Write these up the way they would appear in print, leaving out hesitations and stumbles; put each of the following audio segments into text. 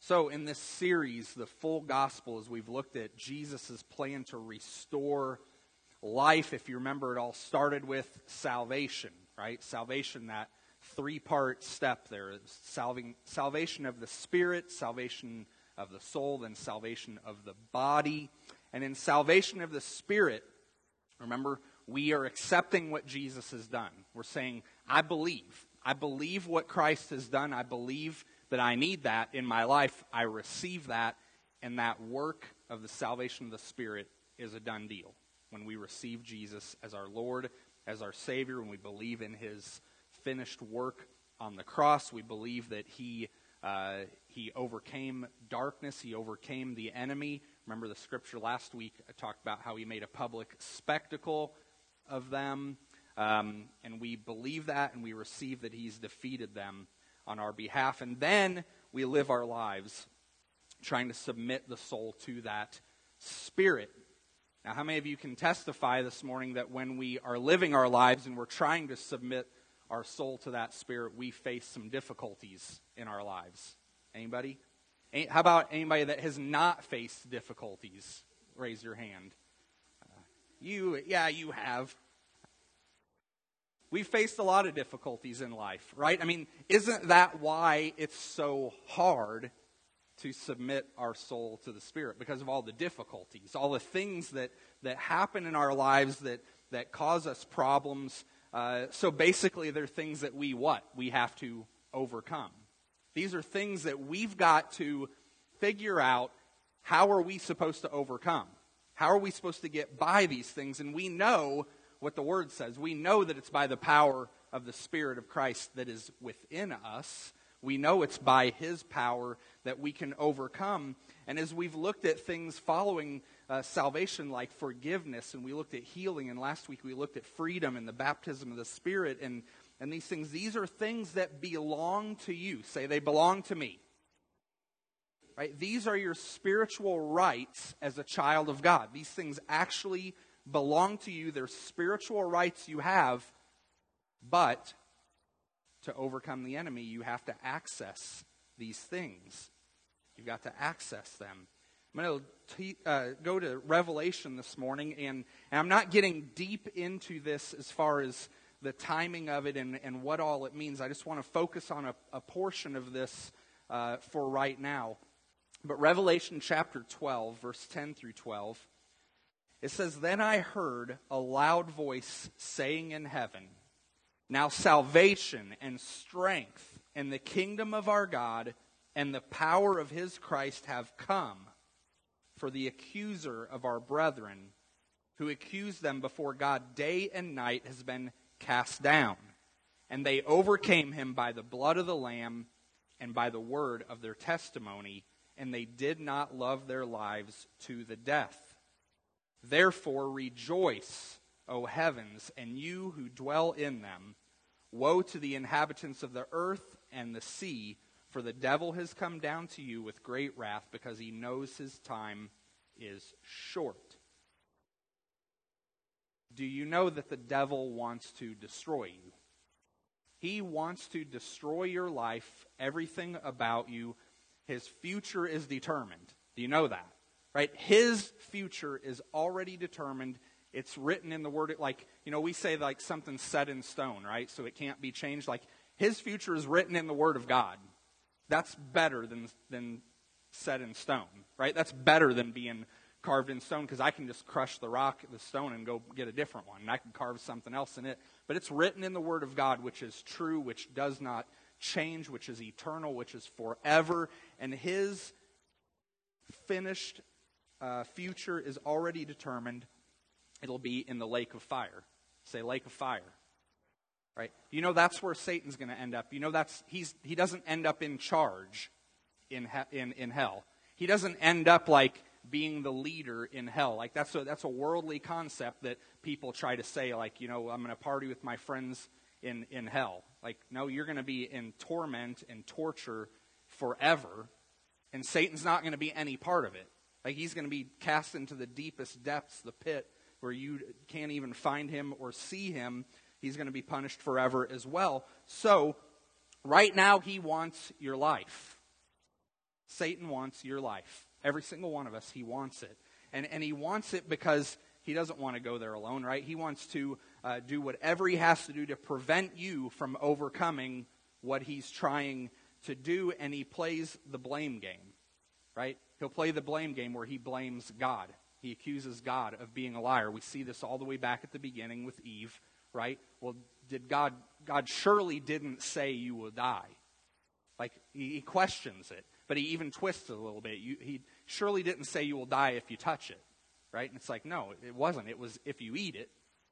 So in this series, the full gospel, as we've looked at Jesus' plan to restore life, if you remember, it all started with salvation, right? Salvation, that three-part step there. Salvation of the spirit, salvation of the soul, then salvation of the body. And in salvation of the spirit, remember, we are accepting what Jesus has done. We're saying, I believe. I believe what Christ has done. I believe that I need that in my life. I receive that, and that work of the salvation of the Spirit is a done deal. When we receive Jesus as our Lord, as our Savior, when we believe in His finished work on the cross, we believe that He overcame darkness, He overcame the enemy. Remember the scripture last week, I talked about how He made a public spectacle of them, and we believe that, and we receive that He's defeated them on our behalf. And then we live our lives trying to submit the soul to that Spirit. Now, how many of you can testify this morning that when we are living our lives and we're trying to submit our soul to that Spirit, we face some difficulties in our lives? Anybody? How about anybody that has not faced difficulties? Raise your hand. You have. We've faced a lot of difficulties in life, right? I mean, isn't that why it's so hard to submit our soul to the Spirit? Because of all the difficulties, all the things that happen in our lives that cause us problems. So basically, they're things that we have to overcome. These are things that we've got to figure out, how are we supposed to overcome? How are we supposed to get by these things? And we know what the Word says. We know that it's by the power of the Spirit of Christ that is within us. We know it's by His power that we can overcome. And as we've looked at things following salvation like forgiveness, and we looked at healing, and last week we looked at freedom and the baptism of the Spirit, and these things, these are things that belong to you. Say, they belong to me. Right? These are your spiritual rights as a child of God. These things actually belong to you. They're spiritual rights you have, but to overcome the enemy, you have to access these things. You've got to access them. I'm going to go to Revelation this morning, and I'm not getting deep into this as far as the timing of it and what all it means. I just want to focus on a portion of this for right now. But Revelation chapter 12, verse 10 through 12, it says, "Then I heard a loud voice saying in heaven, 'Now salvation and strength and the kingdom of our God and the power of His Christ have come. For the accuser of our brethren, who accused them before God day and night, has been cast down. And they overcame him by the blood of the Lamb and by the word of their testimony, and they did not love their lives to the death. Therefore rejoice, O heavens, and you who dwell in them. Woe to the inhabitants of the earth and the sea, for the devil has come down to you with great wrath, because he knows his time is short.'" Do you know that the devil wants to destroy you? He wants to destroy your life, everything about you. His future is determined. Do you know that? Right? His future is already determined. It's written in the Word. Like, we say like something's set in stone, right? So it can't be changed. Like, his future is written in the Word of God. That's better than set in stone, right? That's better than being carved in stone, because I can just crush the stone, and go get a different one. And I can carve something else in it. But it's written in the Word of God, which is true, which does not change, which is eternal, which is forever. And his finished future is already determined. It'll be in the lake of fire. Say, lake of fire. Right? That's where Satan's going to end up. He doesn't end up in charge in hell. He doesn't end up like being the leader in hell. Like that's a worldly concept that people try to say, like, I'm going to party with my friends in hell. Like, no, you're going to be in torment and torture forever, and Satan's not going to be any part of it. Like, he's going to be cast into the deepest depths, the pit, where you can't even find him or see him. He's going to be punished forever as well. So, right now he wants your life. Satan wants your life. Every single one of us, he wants it. And he wants it because he doesn't want to go there alone, right? He wants to do whatever he has to do to prevent you from overcoming what he's trying to do, and he plays the blame game, right? He'll play the blame game where he blames God. He accuses God of being a liar. We see this all the way back at the beginning with Eve, right? Well, God surely didn't say you will die. Like, he questions it, but he even twists it a little bit. He surely didn't say you will die if you touch it, right? And it's like, no, it wasn't. It was if you eat it.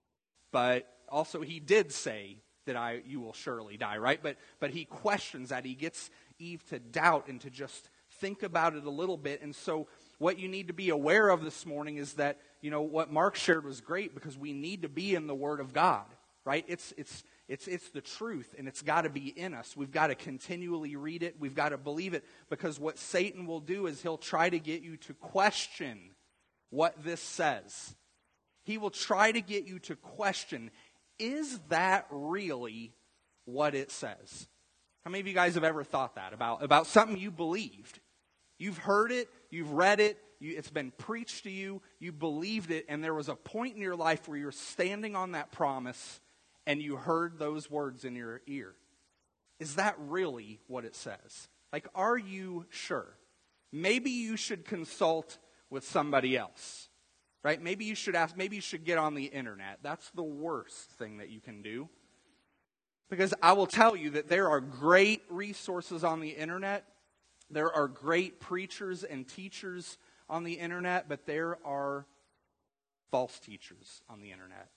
But also he did say that you will surely die, right? But he questions that. He gets Eve to doubt and to just think about it a little bit. And so what you need to be aware of this morning is that, what Mark shared was great, because we need to be in the Word of God, right? It's the truth, and it's got to be in us. We've got to continually read it. We've got to believe it, because what Satan will do is he'll try to get you to question what this says. He will try to get you to question, is that really what it says? How many of you guys have ever thought that about something you believed? You've heard it, you've read it, it's been preached to you, you believed it, and there was a point in your life where you're standing on that promise and you heard those words in your ear. Is that really what it says? Like, are you sure? Maybe you should consult with somebody else, right? Maybe you should ask, maybe you should get on the internet. That's the worst thing that you can do. Because I will tell you that there are great resources on the internet. There are great preachers and teachers on the internet, but there are false teachers on the internet.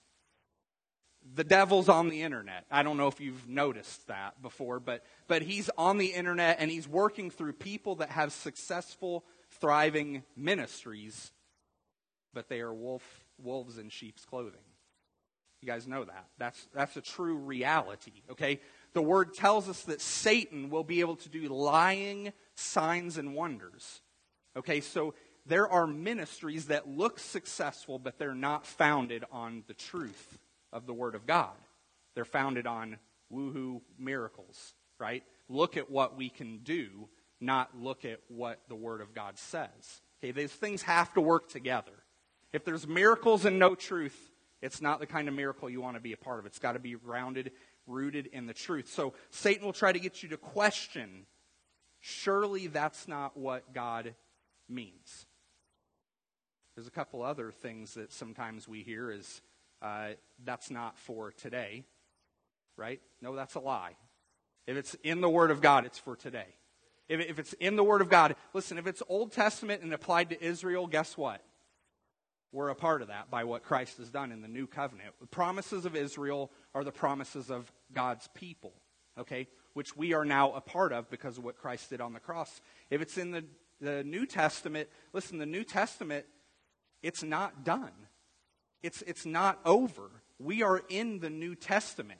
The devil's on the internet. I don't know if you've noticed that before, but he's on the internet, and he's working through people that have successful, thriving ministries, but they are wolves in sheep's clothing. You guys know that. That's a true reality, okay? The Word tells us that Satan will be able to do lying signs and wonders. Okay, so there are ministries that look successful, but they're not founded on the truth of the Word of God. They're founded on woohoo miracles, right? Look at what we can do, not look at what the Word of God says. Okay, these things have to work together. If there's miracles and no truth, it's not the kind of miracle you want to be a part of. It's got to be grounded, rooted in the truth. So Satan will try to get you to question, surely that's not what God means. There's a couple other things that sometimes we hear is, that's not for today, right? No, that's a lie. If it's in the Word of God, it's for today. If it's in the Word of God, listen, if it's Old Testament and applied to Israel, guess what? We're a part of that by what Christ has done in the new covenant. The promises of Israel are the promises of God's people, okay, which we are now a part of because of what Christ did on the cross. If it's in the New Testament, listen, the New Testament, it's not done. It's not over. We are in the New Testament.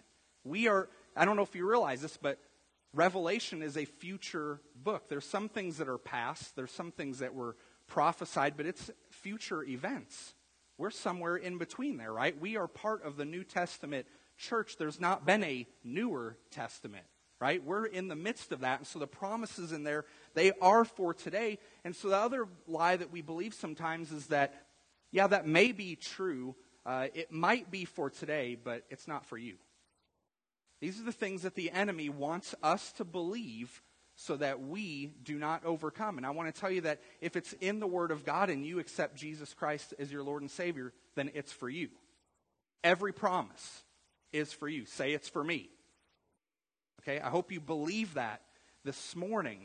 I don't know if you realize this, but Revelation is a future book. There's some things that are past. There's some things that were prophesied, but it's future events. We're somewhere in between there, right? We are part of the New Testament church. There's not been a newer testament, right? We're in the midst of that, and so the promises in there, they are for today. And so the other lie that we believe sometimes is that, yeah, that may be true. It might be for today, but it's not for you. These are the things that the enemy wants us to believe so that we do not overcome. And I want to tell you that if it's in the Word of God and you accept Jesus Christ as your Lord and Savior, then it's for you. Every promise is for you. Say, it's for me. Okay, I hope you believe that this morning.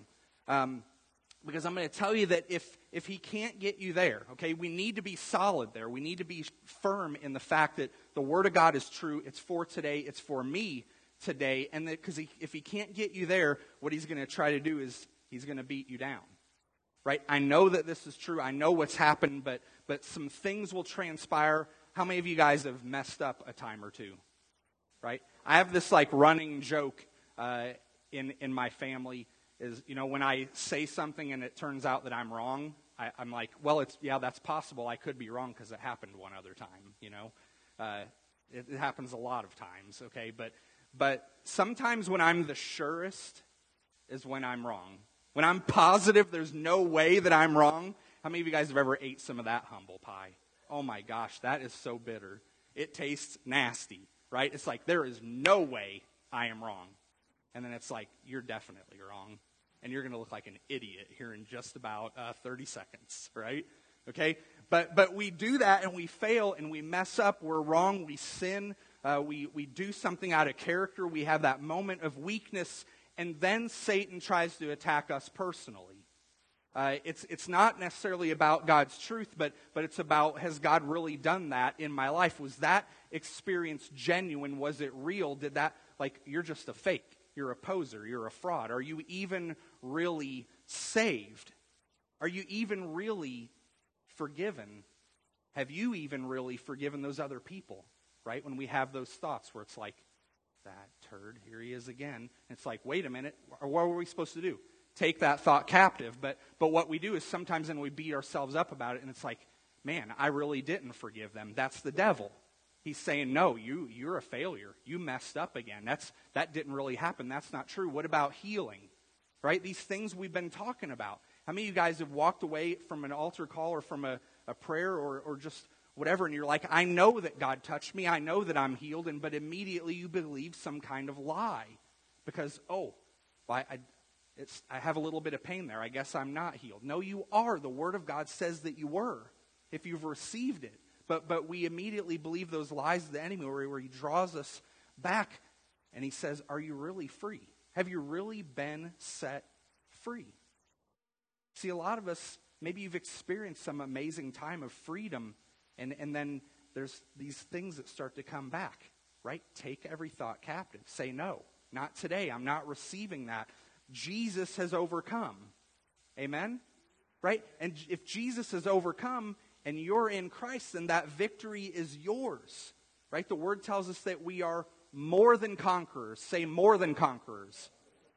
Because I'm going to tell you that if he can't get you there, okay, we need to be solid there. We need to be firm in the fact that the Word of God is true. It's for today. It's for me today. And that because if he can't get you there, what he's going to try to do is he's going to beat you down. Right? I know that this is true. I know what's happened, but some things will transpire. How many of you guys have messed up a time or two? Right? I have this like running joke in my family is, when I say something and it turns out that I'm wrong, I'm like, well, that's possible. I could be wrong because it happened one other time, It happens a lot of times, okay? But sometimes when I'm the surest is when I'm wrong. when I'm positive there's no way that I'm wrong. How many of you guys have ever ate some of that humble pie? Oh my gosh, that is so bitter. It tastes nasty, right? It's like, there is no way I am wrong. And then it's like, you're definitely wrong. And you're going to look like an idiot here in just about 30 seconds, right? Okay? But we do that and we fail and we mess up. We're wrong. We sin. We do something out of character. We have that moment of weakness. And then Satan tries to attack us personally. It's not necessarily about God's truth, but it's about, has God really done that in my life? Was that experience genuine? Was it real? Did that, like, you're just a fake. You're a poser. You're a fraud. Are you even really saved? Are you even really forgiven? Have you even really forgiven those other people? Right? When we have those thoughts where it's like, that turd, here he is again. It's like, wait a minute, what were we supposed to do? Take that thought captive. But what we do is sometimes then we beat ourselves up about it, and it's like, man, I really didn't forgive them. That's the devil. He's saying, no, you're a failure. You messed up again. That didn't really happen. That's not true. What about healing? Right? These things we've been talking about. How many of you guys have walked away from an altar call or from a prayer or just whatever, and you're like, I know that God touched me. I know that I'm healed, but immediately you believe some kind of lie. Because, I have a little bit of pain there. I guess I'm not healed. No, you are. The Word of God says that you were, if you've received it. But we immediately believe those lies of the enemy where he draws us back and he says, are you really free? Have you really been set free? See, a lot of us, maybe you've experienced some amazing time of freedom, and then there's these things that start to come back, right? Take every thought captive. Say, no, not today. I'm not receiving that. Jesus has overcome. Amen? Right? And if Jesus has overcome and you're in Christ, then that victory is yours. Right? The Word tells us that we are more than conquerors. Say, more than conquerors.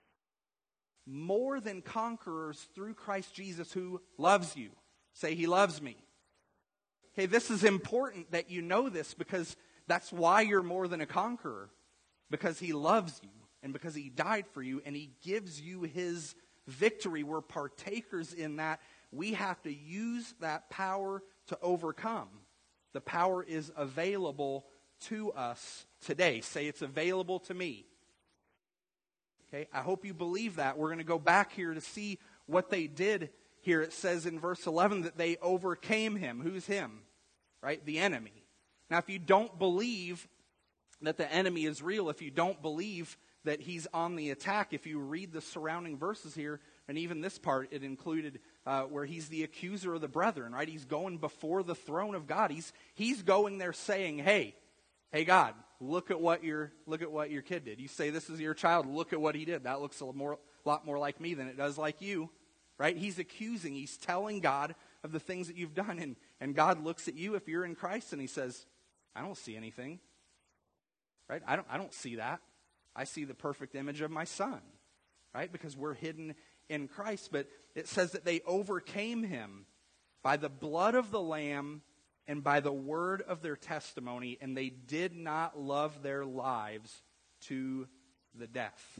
More than conquerors through Christ Jesus who loves you. Say, He loves me. Okay, this is important that you know this, because that's why you're more than a conqueror. Because He loves you. And because He died for you and He gives you His victory, we're partakers in that. We have to use that power to overcome. The power is available to us today. Say, it's available to me. Okay, I hope you believe that. We're going to go back here to see what they did here. It says in verse 11 that they overcame him. Who's him? Right? The enemy. Now, if you don't believe that the enemy is real, if you don't believe that he's on the attack, if you read the surrounding verses here, and even this part, it included where he's the accuser of the brethren, right? He's going before the throne of God. He's going there saying, hey God, look at what your kid did. You say this is your child, look at what he did. That looks a lot more like me than it does like you, right? He's accusing, he's telling God of the things that you've done, and God looks at you if you're in Christ and He says, I don't see anything, right? I don't see that. I see the perfect image of my Son, right? Because we're hidden in Christ. But it says that they overcame him by the blood of the Lamb and by the word of their testimony, and they did not love their lives to the death.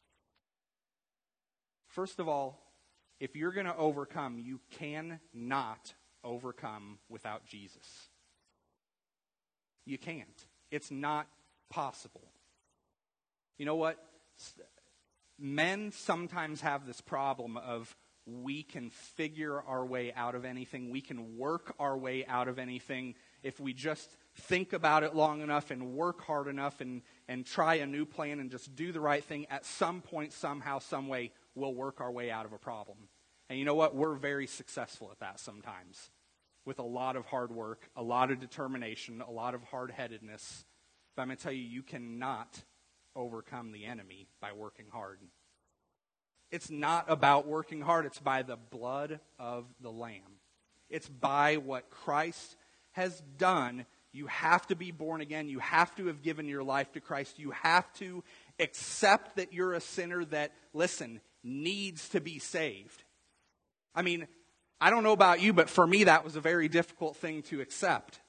First of all, if you're going to overcome, you cannot overcome without Jesus. You can't. It's not possible. You know what? Men sometimes have this problem of we can figure our way out of anything. We can work our way out of anything if we just think about it long enough and work hard enough and try a new plan and just do the right thing. At some point, somehow, some way, we'll work our way out of a problem. And you know what? We're very successful at that sometimes. With a lot of hard work, a lot of determination, a lot of hard-headedness. But I'm going to tell you, you cannot overcome the enemy by working hard. It's not about working hard. It's by the blood of the Lamb. It's by what Christ has done. You have to be born again. You have to have given your life to Christ. You have to accept that you're a sinner that, listen, needs to be saved. I mean, I don't know about you, but for me that was a very difficult thing to accept.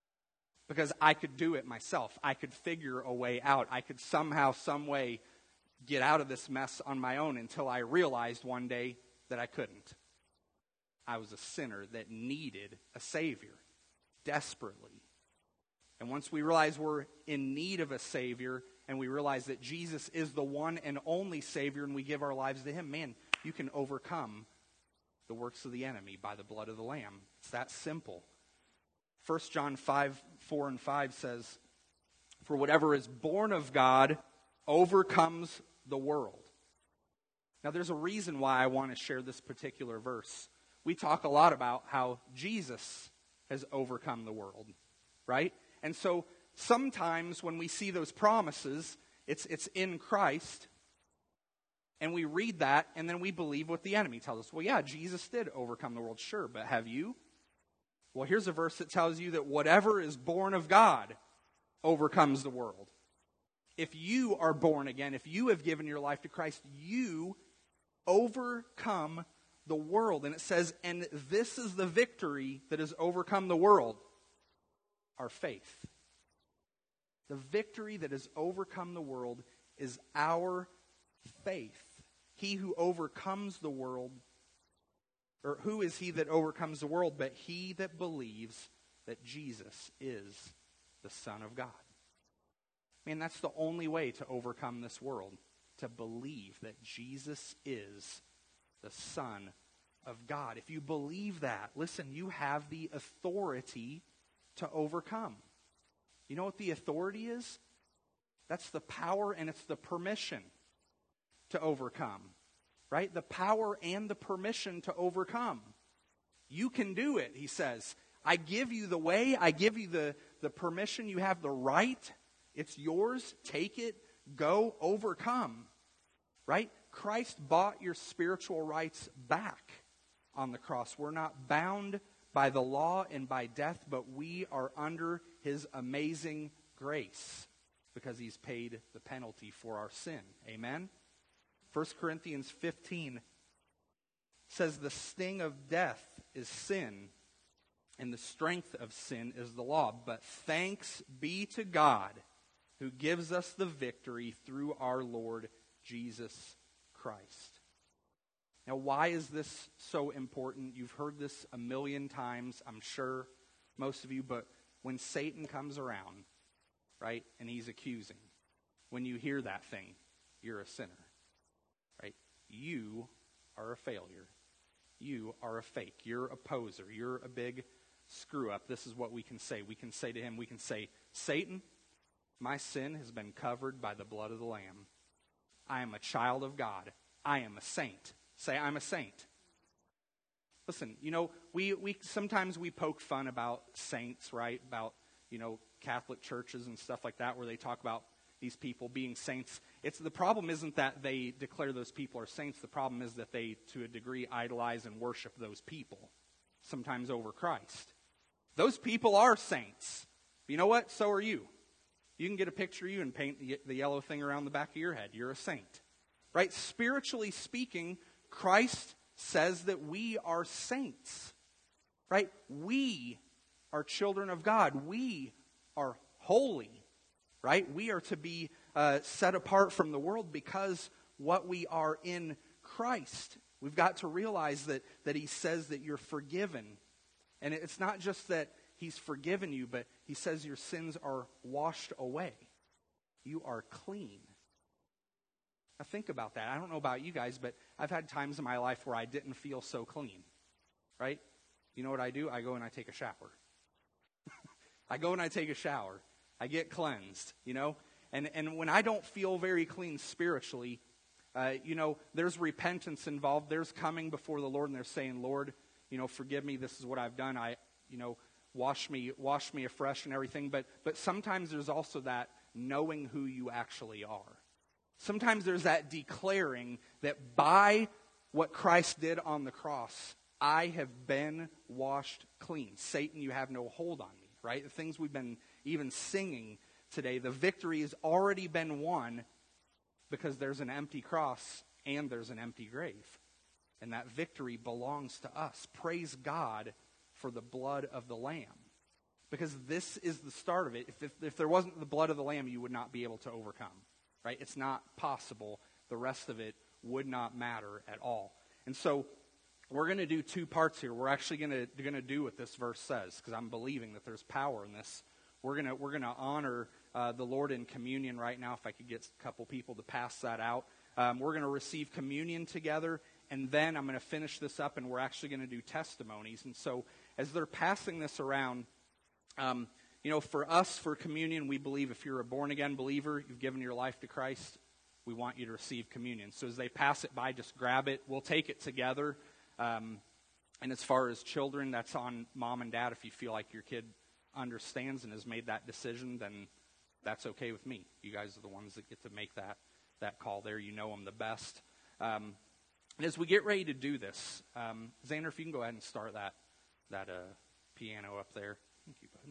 Because I could do it myself. I could figure a way out. I could somehow, some way get out of this mess on my own until I realized one day that I couldn't. I was a sinner that needed a Savior desperately. And once we realize we're in need of a Savior, and we realize that Jesus is the one and only Savior, and we give our lives to Him, man, you can overcome the works of the enemy by the blood of the Lamb. It's that simple. 1 John 5:4-5 says, "For whatever is born of God overcomes the world." Now, there's a reason why I want to share this particular verse. We talk a lot about how Jesus has overcome the world, right? And so sometimes when we see those promises, it's in Christ, and we read that, and then we believe what the enemy tells us. Well, yeah, Jesus did overcome the world, sure, but have you? Well, here's a verse that tells you that whatever is born of God overcomes the world. If you are born again, if you have given your life to Christ, you overcome the world. And it says, and this is the victory that has overcome the world, our faith. The victory that has overcome the world is our faith. He who overcomes the world, or who is he that overcomes the world but he that believes that Jesus is the Son of God? Man, that's the only way to overcome this world, to believe that Jesus is the Son of God. If you believe that, listen, you have the authority to overcome. You know what the authority is? That's the power and it's the permission to overcome, right? The power and the permission to overcome. You can do it, he says. I give you the way, I give you the permission, you have the right. It's yours, take it, go, overcome, right? Christ bought your spiritual rights back on the cross. We're not bound by the law and by death, but we are under his amazing grace because he's paid the penalty for our sin. Amen? 1 Corinthians 15 says the sting of death is sin, and the strength of sin is the law. But thanks be to God who gives us the victory through our Lord Jesus Christ. Now, why is this so important? You've heard this a million times, I'm sure, most of you, but when Satan comes around, right, and he's accusing, when you hear that thing, you're a sinner, right? You are a failure. You are a fake. You're a poser. You're a big screw-up. This is what we can say. We can say to him, we can say, Satan, my sin has been covered by the blood of the Lamb. I am a child of God. I am a saint. Say, I'm a saint. Listen, you know, we sometimes we poke fun about saints, right? About, you know, Catholic churches and stuff like that, where they talk about these people being saints. The problem isn't that they declare those people are saints. The problem is that they, to a degree, idolize and worship those people, sometimes over Christ. Those people are saints. But you know what? So are you. You can get a picture of you and paint the yellow thing around the back of your head. You're a saint. Right? Spiritually speaking, Christ says that we are saints. Right? We are children of God. We are holy. Right? We are to be set apart from the world because what we are in Christ. We've got to realize that he says that you're forgiven. And it's not just that he's forgiven you, but he says your sins are washed away. You are clean. Now think about that. I don't know about you guys, but I've had times in my life where I didn't feel so clean. Right? You know what I do? I go and I take a shower. I go and I take a shower. I get cleansed, you know? And when I don't feel very clean spiritually, you know, there's repentance involved. There's coming before the Lord and they're saying, Lord, you know, forgive me. This is what I've done. Wash me afresh and everything. But sometimes there's also that knowing who you actually are. Sometimes there's that declaring that by what Christ did on the cross, I have been washed clean. Satan, you have no hold on me, right? The things we've been even singing today, the victory has already been won because there's an empty cross and there's an empty grave. And that victory belongs to us. Praise God for the blood of the Lamb. Because this is the start of it. If there wasn't the blood of the Lamb, you would not be able to overcome. Right? It's not possible the rest of it would not matter at all. And so we're going to do two parts here. We're actually going to do what this verse says, because I'm believing that there's power in this. We're going to honor the Lord in communion right now. If I could get a couple people to pass that out. We're going to receive communion together, and then I'm going to finish this up, and we're actually going to do testimonies. And so as they're passing this around, for us, for communion, we believe if you're a born-again believer, you've given your life to Christ, we want you to receive communion. So as they pass it by, just grab it. We'll take it together. And as far as children, that's on mom and dad. If you feel like your kid understands and has made that decision, then that's okay with me. You guys are the ones that get to make that call there. You know them the best. And as we get ready to do this, Xander, if you can go ahead and start that piano up there. Thank you, bud.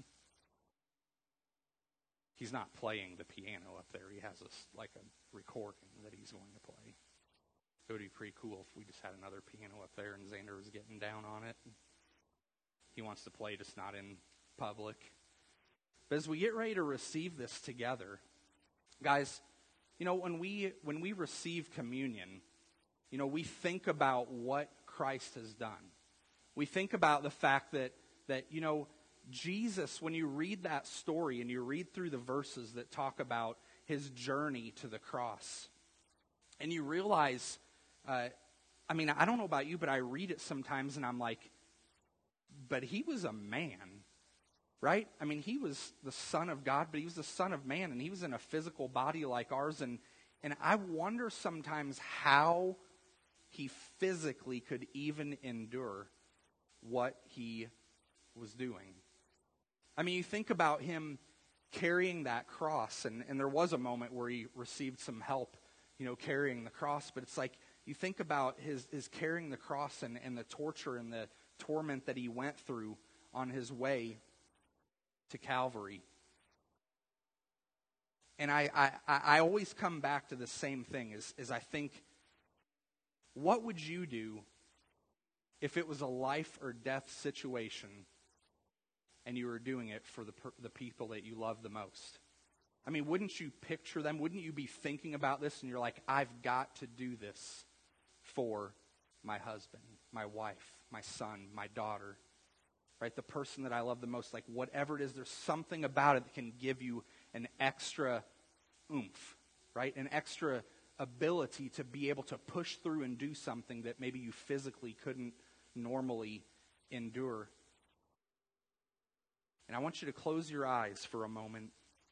He's not playing the piano up there. He has a recording that he's going to play. It would be pretty cool if we just had another piano up there and Xander was getting down on it. He wants to play, just not in public. But as we get ready to receive this together, guys, when we receive communion, we think about what Christ has done. We think about the fact that Jesus, when you read that story and you read through the verses that talk about his journey to the cross, and you realize, I don't know about you, but I read it sometimes and I'm like, but he was a man, right? He was the Son of God, but he was the Son of Man, and he was in a physical body like ours, and I wonder sometimes how he physically could even endure what he was doing. You think about him carrying that cross, and there was a moment where he received some help, carrying the cross, but it's like, you think about his carrying the cross and the torture and the torment that he went through on his way to Calvary. And I always come back to the same thing, is I think, what would you do if it was a life or death situation and you were doing it for the people that you love the most? Wouldn't you picture them? Wouldn't you be thinking about this and you're like, I've got to do this for my husband, my wife, my son, my daughter, right? The person that I love the most, like whatever it is, there's something about it that can give you an extra oomph, right? An extra ability to be able to push through and do something that maybe you physically couldn't normally endure. And I want you to close your eyes for a moment.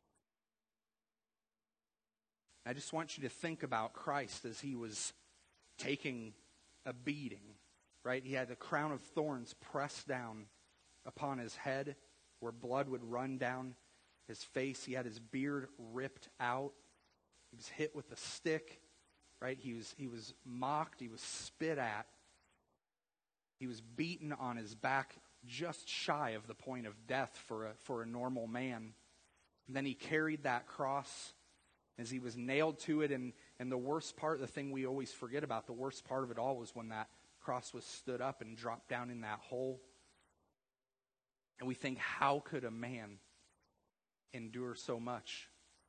I just want you to think about Christ as he was taking a beating, right? He had a crown of thorns pressed down upon his head where blood would run down his face. He had his beard ripped out. He was hit with a stick, right? He was mocked. He was spit at. He was beaten on his back just shy of the point of death for a normal man. And then he carried that cross as he was nailed to it. And the worst part, the thing we always forget about, the worst part of it all was when that cross was stood up and dropped down in that hole. And we think, how could a man endure so much?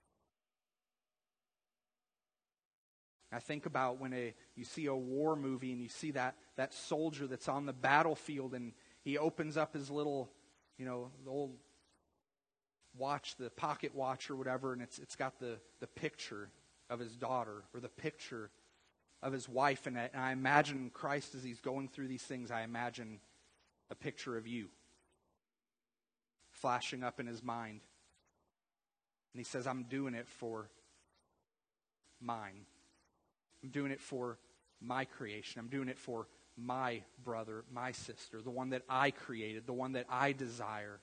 I think about when you see a war movie and you see that soldier that's on the battlefield and he opens up his little, the old watch, the pocket watch or whatever, and it's got the picture of his daughter or the picture of his wife. And I imagine Christ as he's going through these things, I imagine a picture of you flashing up in his mind. And he says, I'm doing it for mine. I'm doing it for my creation. I'm doing it for my brother, my sister, the one that I created, the one that I desire.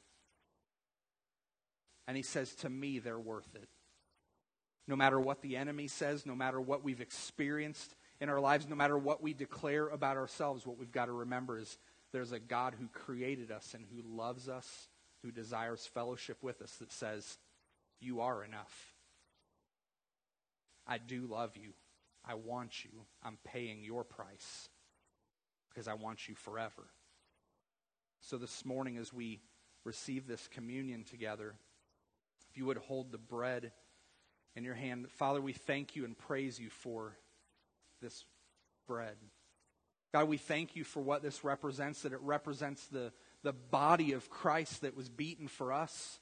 And he says, to me, they're worth it. No matter what the enemy says, no matter what we've experienced in our lives, no matter what we declare about ourselves, what we've got to remember is there's a God who created us and who loves us, who desires fellowship with us, that says, you are enough. I do love you. I want you. I'm paying your price because I want you forever. So this morning as we receive this communion together, if you would hold the bread in your hand. Father, we thank you and praise you for this bread. God, we thank you for what this represents, that it represents the body of Christ that was beaten for us.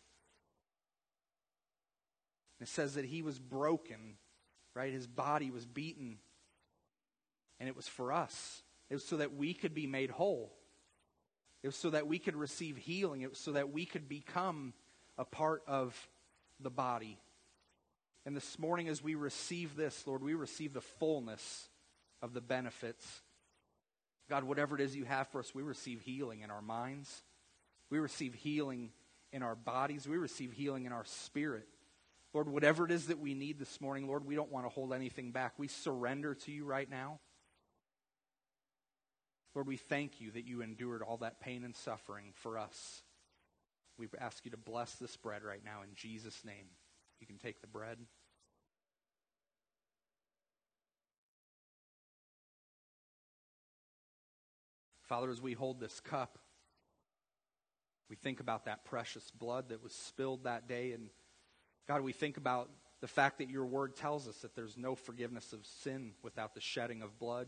It says that he was broken, right? His body was beaten, and it was for us. It was so that we could be made whole. It was so that we could receive healing. It was so that we could become a part of the body. And this morning as we receive this, Lord, we receive the fullness of the benefits. God, whatever it is you have for us, we receive healing in our minds. We receive healing in our bodies. We receive healing in our spirit. Lord, whatever it is that we need this morning, Lord, we don't want to hold anything back. We surrender to you right now. Lord, we thank you that you endured all that pain and suffering for us. We ask you to bless this bread right now in Jesus' name. You can take the bread. Father, as we hold this cup, we think about that precious blood that was spilled that day. And God, we think about the fact that your word tells us that there's no forgiveness of sin without the shedding of blood.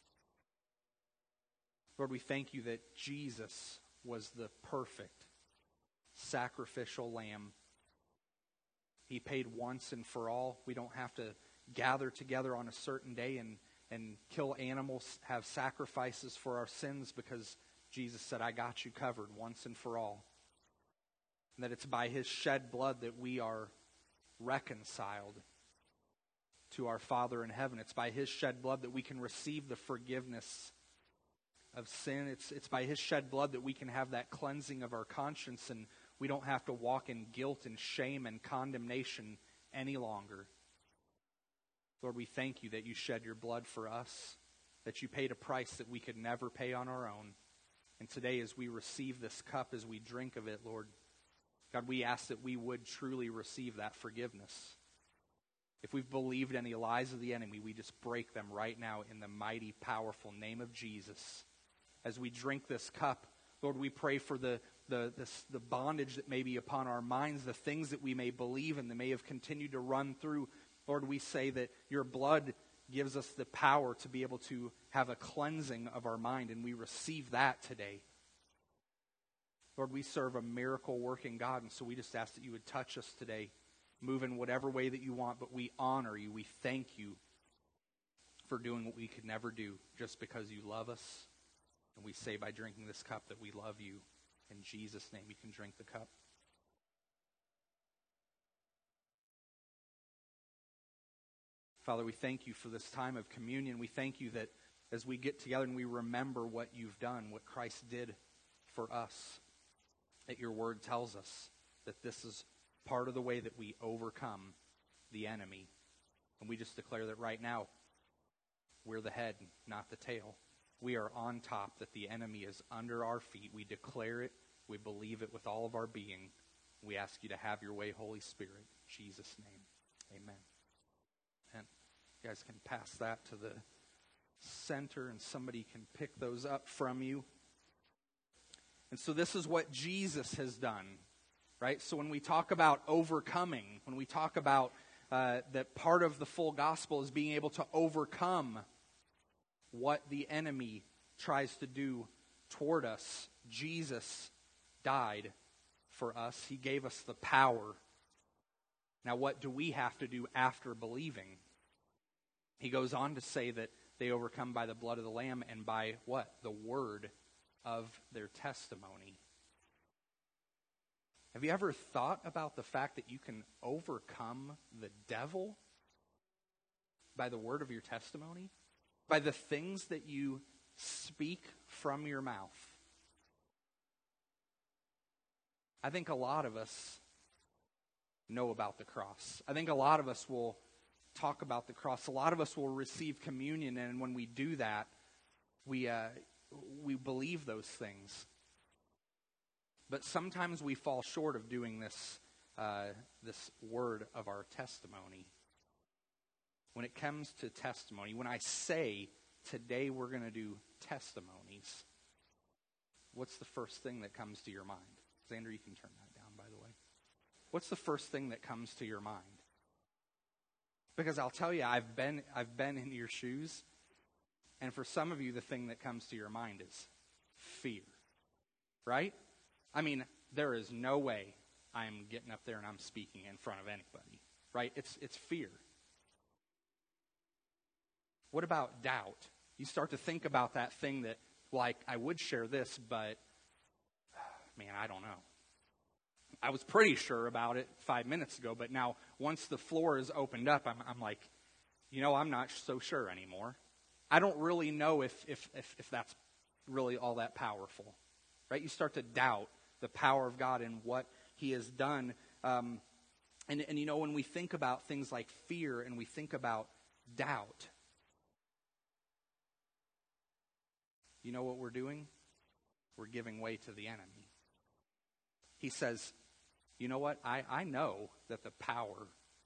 Lord, we thank you that Jesus was the perfect sacrificial lamb. He paid once and for all. We don't have to gather together on a certain day and kill animals, have sacrifices for our sins, because Jesus said, I got you covered once and for all. And that it's by his shed blood that we are reconciled to our Father in heaven. It's by his shed blood that we can receive the forgiveness of sin. It's by his shed blood that we can have that cleansing of our conscience, and we don't have to walk in guilt and shame and condemnation any longer. Lord, we thank you that you shed your blood for us, that you paid a price that we could never pay on our own. And today, as we receive this cup, as we drink of it, Lord, God, we ask that we would truly receive that forgiveness. If we've believed any lies of the enemy, we just break them right now in the mighty, powerful name of Jesus. As we drink this cup, Lord, we pray for the bondage that may be upon our minds, the things that we may believe and that may have continued to run through. Lord, we say that your blood gives us the power to be able to have a cleansing of our mind, and we receive that today. Lord, we serve a miracle-working God, and so we just ask that you would touch us today, move in whatever way that you want, but we honor you. We thank you for doing what we could never do just because you love us. And we say by drinking this cup that we love you. In Jesus' name, you can drink the cup. Father, we thank you for this time of communion. We thank you that as we get together and we remember what you've done, what Christ did for us, that your word tells us that this is part of the way that we overcome the enemy. And we just declare that right now, we're the head, not the tail. We are on top, that the enemy is under our feet. We declare it. We believe it with all of our being. We ask you to have your way, Holy Spirit. In Jesus' name, amen. And you guys can pass that to the center, and somebody can pick those up from you. And so this is what Jesus has done, right? So when we talk about overcoming, when we talk about that part of the full gospel is being able to overcome what the enemy tries to do toward us, Jesus died for us. He gave us the power. Now, what do we have to do after believing? He goes on to say that they overcome by the blood of the Lamb and by what? The word of their testimony. Have you ever thought about the fact that you can overcome the devil by the word of your testimony? By the things that you speak from your mouth? I think a lot of us know about the cross. I think a lot of us will talk about the cross. A lot of us will receive communion, and when we do that, we believe those things. But sometimes we fall short of doing this word of our testimony. When it comes to testimony, when I say, today we're going to do testimonies, what's the first thing that comes to your mind? Xander, you can turn that down, by the way. What's the first thing that comes to your mind? Because I'll tell you, I've been in your shoes, And for some of you, the thing that comes to your mind is fear, right? I mean, there is no way I'm getting up there and I'm speaking in front of anybody, right? It's fear. What about doubt? You start to think about that thing that, like, I would share this, but, man, I don't know. I was pretty sure about it 5 minutes ago, but now once the floor is opened up, I'm like, I'm not so sure anymore. I don't really know if that's really all that powerful, right? You start to doubt the power of God and what He has done. And when we think about things like fear and we think about doubt, you know what we're doing? We're giving way to the enemy. He says, you know what? I know that the power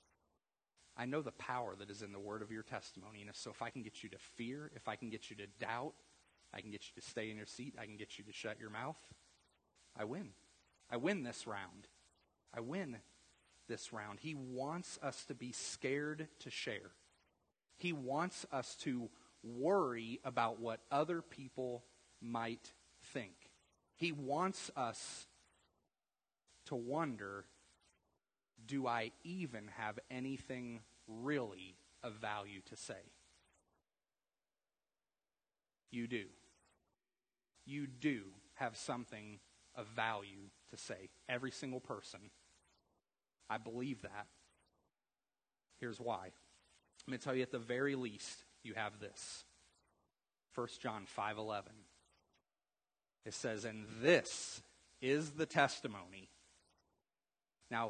that is in the word of your testimony. And so if I can get you to fear, if I can get you to doubt, I can get you to stay in your seat, I can get you to shut your mouth, I win. I win this round. I win this round. He wants us to be scared to share. He wants us to worry about what other people might think. He wants us to wonder, do I even have anything really of value to say? You do. You do have something of value to say. Every single person. I believe that. Here's why. I'm going to tell you at the very least, you have this. 1 John 5:11. It says, and this is the testimony. Now,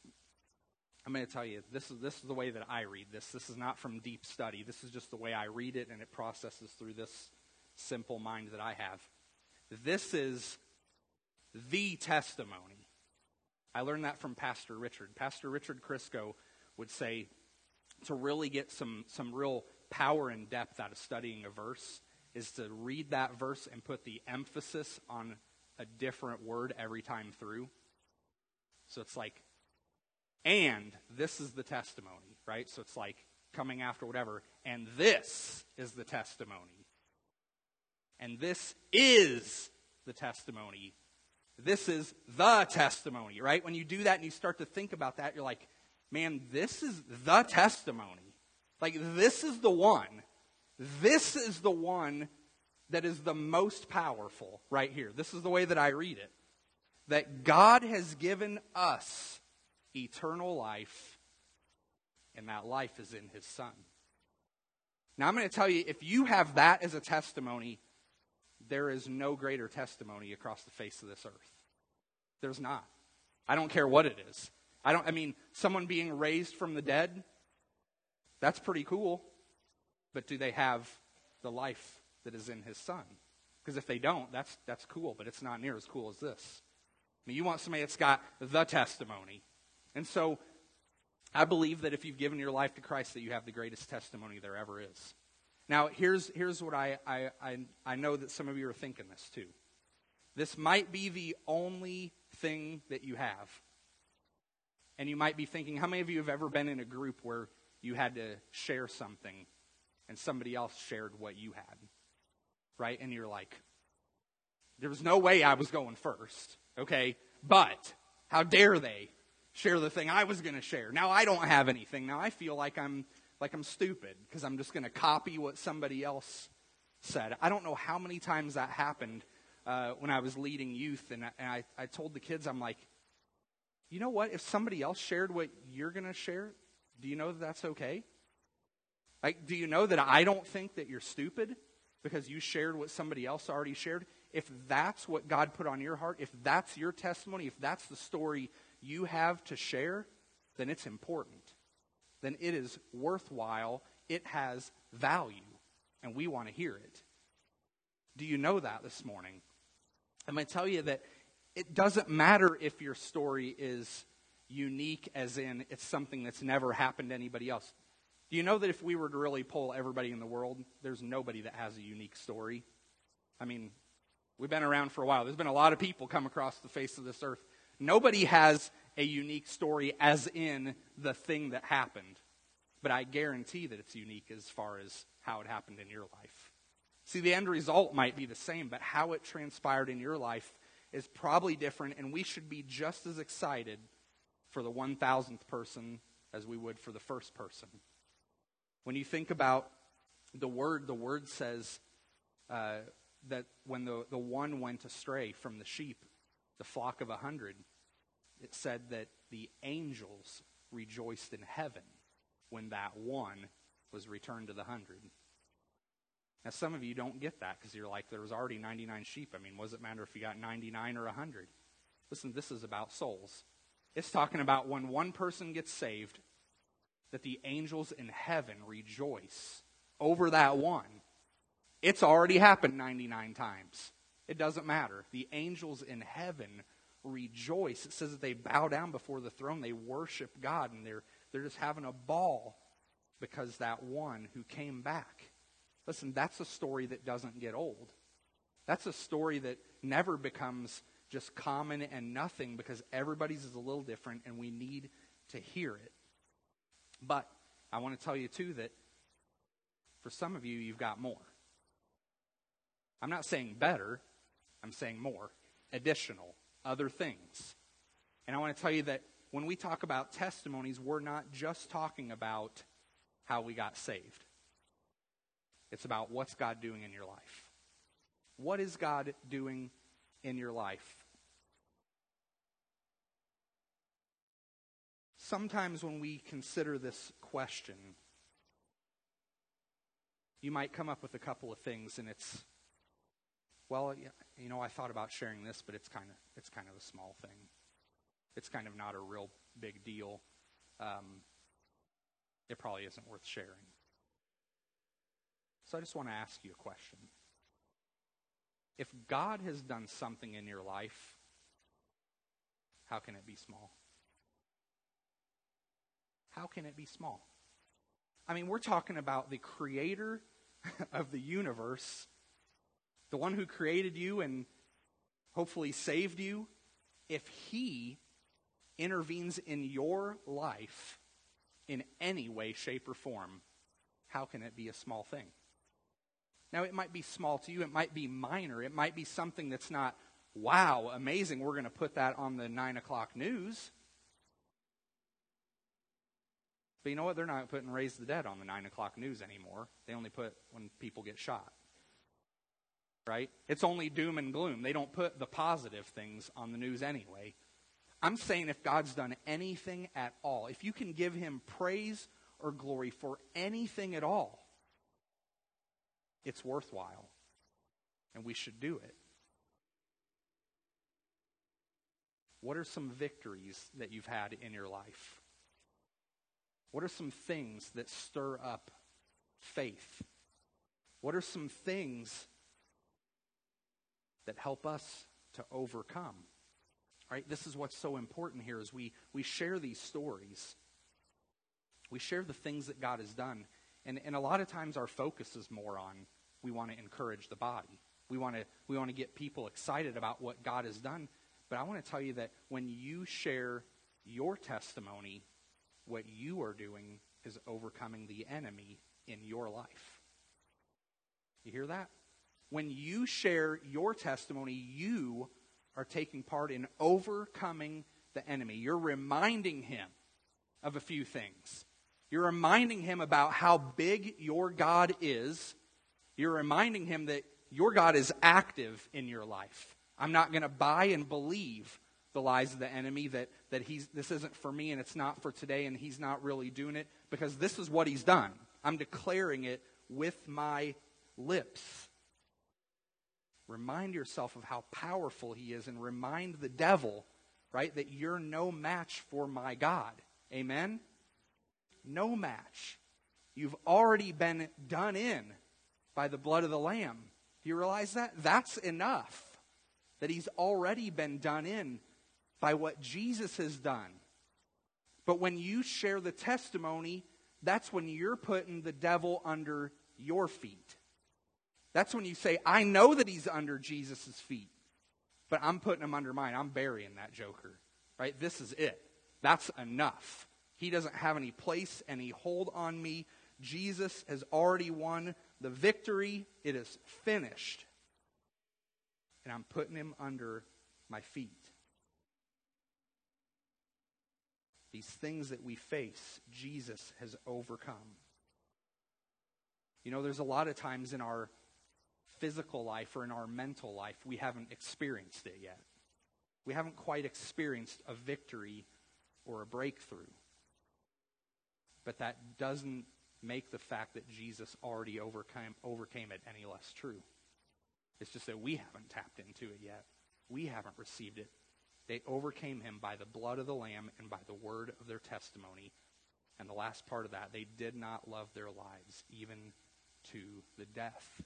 I'm going to tell you, this is the way that I read this. This is not from deep study. This is just the way I read it, and it processes through this simple mind that I have. This is the testimony. I learned that from Pastor Richard. Pastor Richard Crisco would say, to really get some real power and depth out of studying a verse is to read that verse and put the emphasis on a different word every time through. So it's like, and this is the testimony, right? So it's like coming after whatever, and this is the testimony. And this is the testimony. This is the testimony, right? When you do that and you start to think about that, you're like, man, this is the testimony. Like, this is the one. This is the one that is the most powerful right here. This is the way that I read it. That God has given us eternal life, and that life is in His Son. Now, I'm going to tell you, if you have that as a testimony, there is no greater testimony across the face of this earth. There's not. I don't care what it is. Someone being raised from the dead, that's pretty cool. But do they have the life that is in His Son? Because if they don't, that's cool, but it's not near as cool as this. You want somebody that's got the testimony. And so I believe that if you've given your life to Christ, that you have the greatest testimony there ever is. Now, here's what I know that some of you are thinking this too. This might be the only thing that you have. And you might be thinking, how many of you have ever been in a group where you had to share something and somebody else shared what you had? Right? And you're like, there was no way I was going first. Okay? But how dare they share the thing I was going to share? Now I don't have anything. Now I feel like I'm stupid because I'm just going to copy what somebody else said. I don't know how many times that happened when I was leading youth, and I told the kids, I'm like, you know what? If somebody else shared what you're going to share, do you know that that's okay? Like, do you know that I don't think that you're stupid because you shared what somebody else already shared? If that's what God put on your heart, if that's your testimony, if that's the story you have to share, then it's important. Then it is worthwhile. It has value, and we want to hear it. Do you know that this morning? I'm going to tell you that it doesn't matter if your story is unique, as in it's something that's never happened to anybody else. Do you know that if we were to really poll everybody in the world, there's nobody that has a unique story? I mean, we've been around for a while. There's been a lot of people come across the face of this earth. Nobody has a unique story as in the thing that happened. But I guarantee that it's unique as far as how it happened in your life. See, the end result might be the same, but how it transpired in your life is probably different, and we should be just as excited for the 1,000th person as we would for the first person. When you think about the word says that when the one went astray from the sheep, the flock of 100, it said that the angels rejoiced in heaven when that one was returned to the 100. Now, some of you don't get that because you're like, there was already 99 sheep. I mean, what does it matter if you got 99 or 100? Listen, this is about souls. It's talking about when one person gets saved, that the angels in heaven rejoice over that one. It's already happened 99 times. It doesn't matter. The angels in heaven rejoice. It says that they bow down before the throne. They worship God, and they're just having a ball because that one who came back. Listen, that's a story that doesn't get old. That's a story that never becomes just common and nothing because everybody's is a little different and we need to hear it. But I want to tell you too that for some of you, you've got more. I'm not saying better. I'm saying more, additional, other things. And I want to tell you that when we talk about testimonies, we're not just talking about how we got saved. It's about what's God doing in your life. What is God doing in your life? Sometimes when we consider this question, you might come up with a couple of things, and it's, well, you know, I thought about sharing this, but it's kind of a small thing. It's kind of not a real big deal. It probably isn't worth sharing. So I just want to ask you a question. If God has done something in your life, how can it be small? How can it be small? I mean, we're talking about the creator of the universe, the one who created you and hopefully saved you. If he intervenes in your life in any way, shape, or form, how can it be a small thing? Now, it might be small to you. It might be minor. It might be something that's not, wow, amazing. We're going to put that on the 9 o'clock news. But you know what? They're not putting Raise the Dead on the 9 o'clock news anymore. They only put when people get shot. Right? It's only doom and gloom. They don't put the positive things on the news anyway. I'm saying if God's done anything at all, if you can give him praise or glory for anything at all, it's worthwhile, and we should do it. What are some victories that you've had in your life? What are some things that stir up faith? What are some things that help us to overcome? Right? This is what's so important here is we share these stories. We share the things that God has done. And a lot of times our focus is more on, we want to encourage the body. We want to get people excited about what God has done. But I want to tell you that when you share your testimony, what you are doing is overcoming the enemy in your life. You hear that? When you share your testimony, you are taking part in overcoming the enemy. You're reminding him of a few things. You're reminding him about how big your God is. You're reminding him that your God is active in your life. I'm not going to buy and believe the lies of the enemy that this isn't for me and it's not for today and he's not really doing it, because this is what he's done. I'm declaring it with my lips. Remind yourself of how powerful he is, and remind the devil, right, that you're no match for my God. Amen? No match. You've already been done in by the blood of the Lamb. Do you realize that? That's enough. That he's already been done in by what Jesus has done. But when you share the testimony, that's when you're putting the devil under your feet. That's when you say, I know that he's under Jesus' feet, but I'm putting him under mine. I'm burying that joker. Right? This is it. That's enough. He doesn't have any place, any hold on me. Jesus has already won the victory, it is finished. And I'm putting him under my feet. These things that we face, Jesus has overcome. You know, there's a lot of times in our physical life or in our mental life, we haven't experienced it yet. We haven't quite experienced a victory or a breakthrough. But that doesn't make the fact that Jesus already overcame it any less true. It's just that we haven't tapped into it yet. We haven't received it. They overcame him by the blood of the Lamb and by the word of their testimony. And the last part of that, they did not love their lives, even to the death.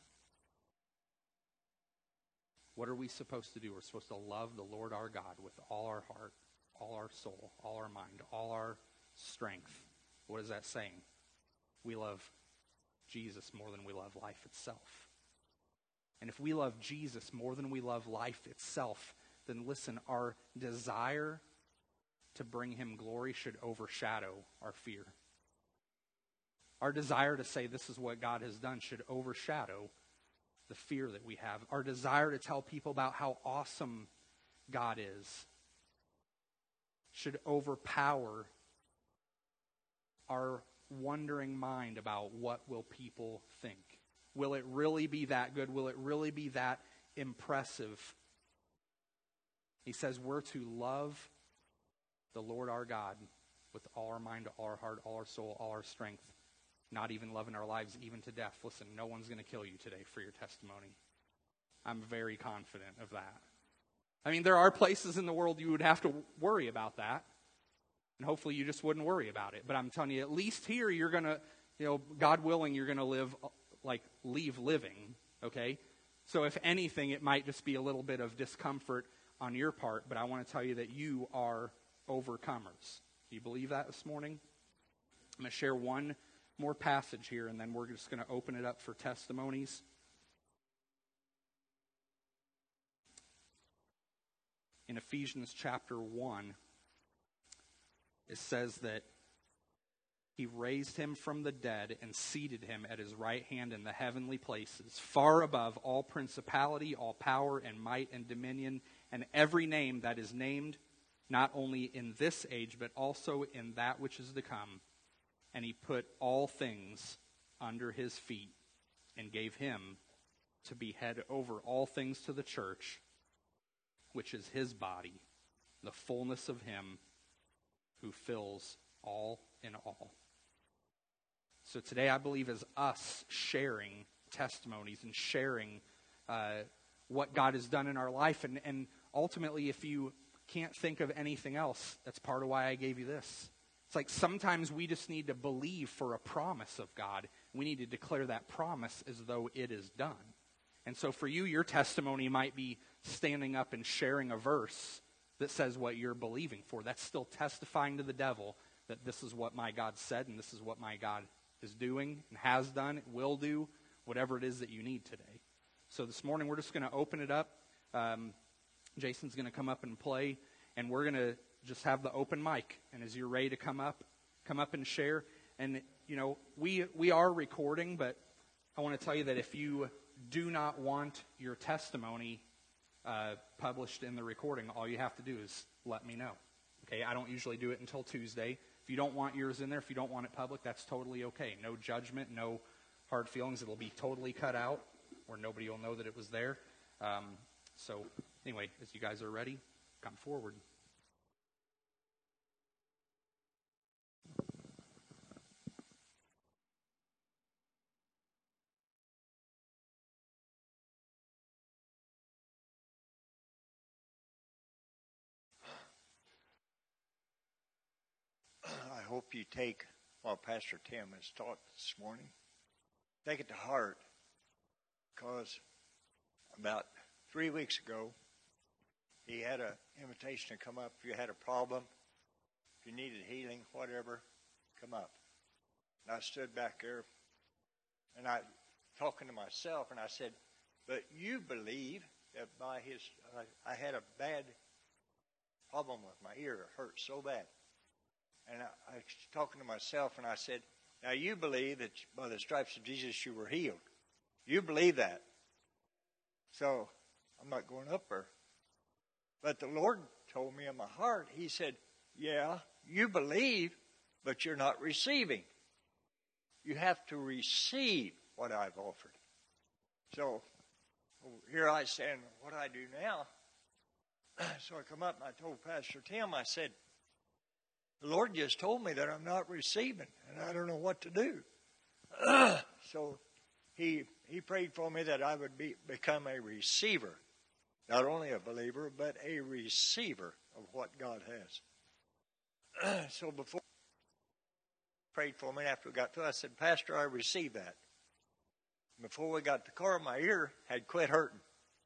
What are we supposed to do? We're supposed to love the Lord our God with all our heart, all our soul, all our mind, all our strength. What is that saying? We love Jesus more than we love life itself. And if we love Jesus more than we love life itself, then listen, our desire to bring him glory should overshadow our fear. Our desire to say this is what God has done should overshadow the fear that we have. Our desire to tell people about how awesome God is should overpower our wondering mind about what will people think. Will it really be that good? Will it really be that impressive? He says we're to love the Lord our God with all our mind, all our heart, all our soul, all our strength, not even loving our lives even to death. Listen, no one's going to kill you today for your testimony. I'm very confident of that. I mean, there are places in the world you would have to worry about that, and hopefully you just wouldn't worry about it. But I'm telling you, at least here you're going to, God willing, you're going to leave living, okay? So if anything, it might just be a little bit of discomfort on your part, but I want to tell you that you are overcomers. Do you believe that this morning? I'm going to share one more passage here, and then we're just going to open it up for testimonies. In Ephesians chapter 1, it says that he raised him from the dead and seated him at his right hand in the heavenly places, far above all principality, all power and might and dominion, and every name that is named, not only in this age, but also in that which is to come. And he put all things under his feet and gave him to be head over all things to the church, which is his body, the fullness of him who fills all in all. So today I believe is us sharing testimonies and sharing what God has done in our life. And ultimately, if you can't think of anything else, that's part of why I gave you this. It's like sometimes we just need to believe for a promise of God. We need to declare that promise as though it is done. And so for you, your testimony might be standing up and sharing a verse that says what you're believing for. That's still testifying to the devil that this is what my God said and this is what my God is doing and has done, will do, whatever it is that you need today. So this morning we're just going to open it up. Jason's going to come up and play, and we're going to just have the open mic. And as you're ready to come up and share. And, we are recording, but I want to tell you that if you do not want your testimony published in the recording, all you have to do is let me know. Okay, I don't usually do it until Tuesday. If you don't want yours in there, if you don't want it public, that's totally okay. No judgment, no hard feelings. It'll be totally cut out, or nobody will know that it was there. So anyway, as you guys are ready, come forward. I hope you take what Pastor Tim has taught this morning. Take it to heart, because about 3 weeks ago, he had an invitation to come up. If you had a problem, if you needed healing, whatever, come up. And I stood back there, and I talking to myself, and I said, but you believe that by his, I had a bad problem with my ear. It hurt so bad. And I was talking to myself, and I said, now you believe that by the stripes of Jesus you were healed. You believe that. So I'm not going up there. But the Lord told me in my heart, He said, yeah, you believe, but you're not receiving. You have to receive what I've offered. So here I stand, what do I do now? So I come up and I told Pastor Tim, I said, the Lord just told me that I'm not receiving, and I don't know what to do. So he prayed for me that I would become a receiver. Not only a believer, but a receiver of what God has. So before he prayed for me, and after we got through, I said, Pastor, I received that. Before we got to the car, my ear had quit hurting.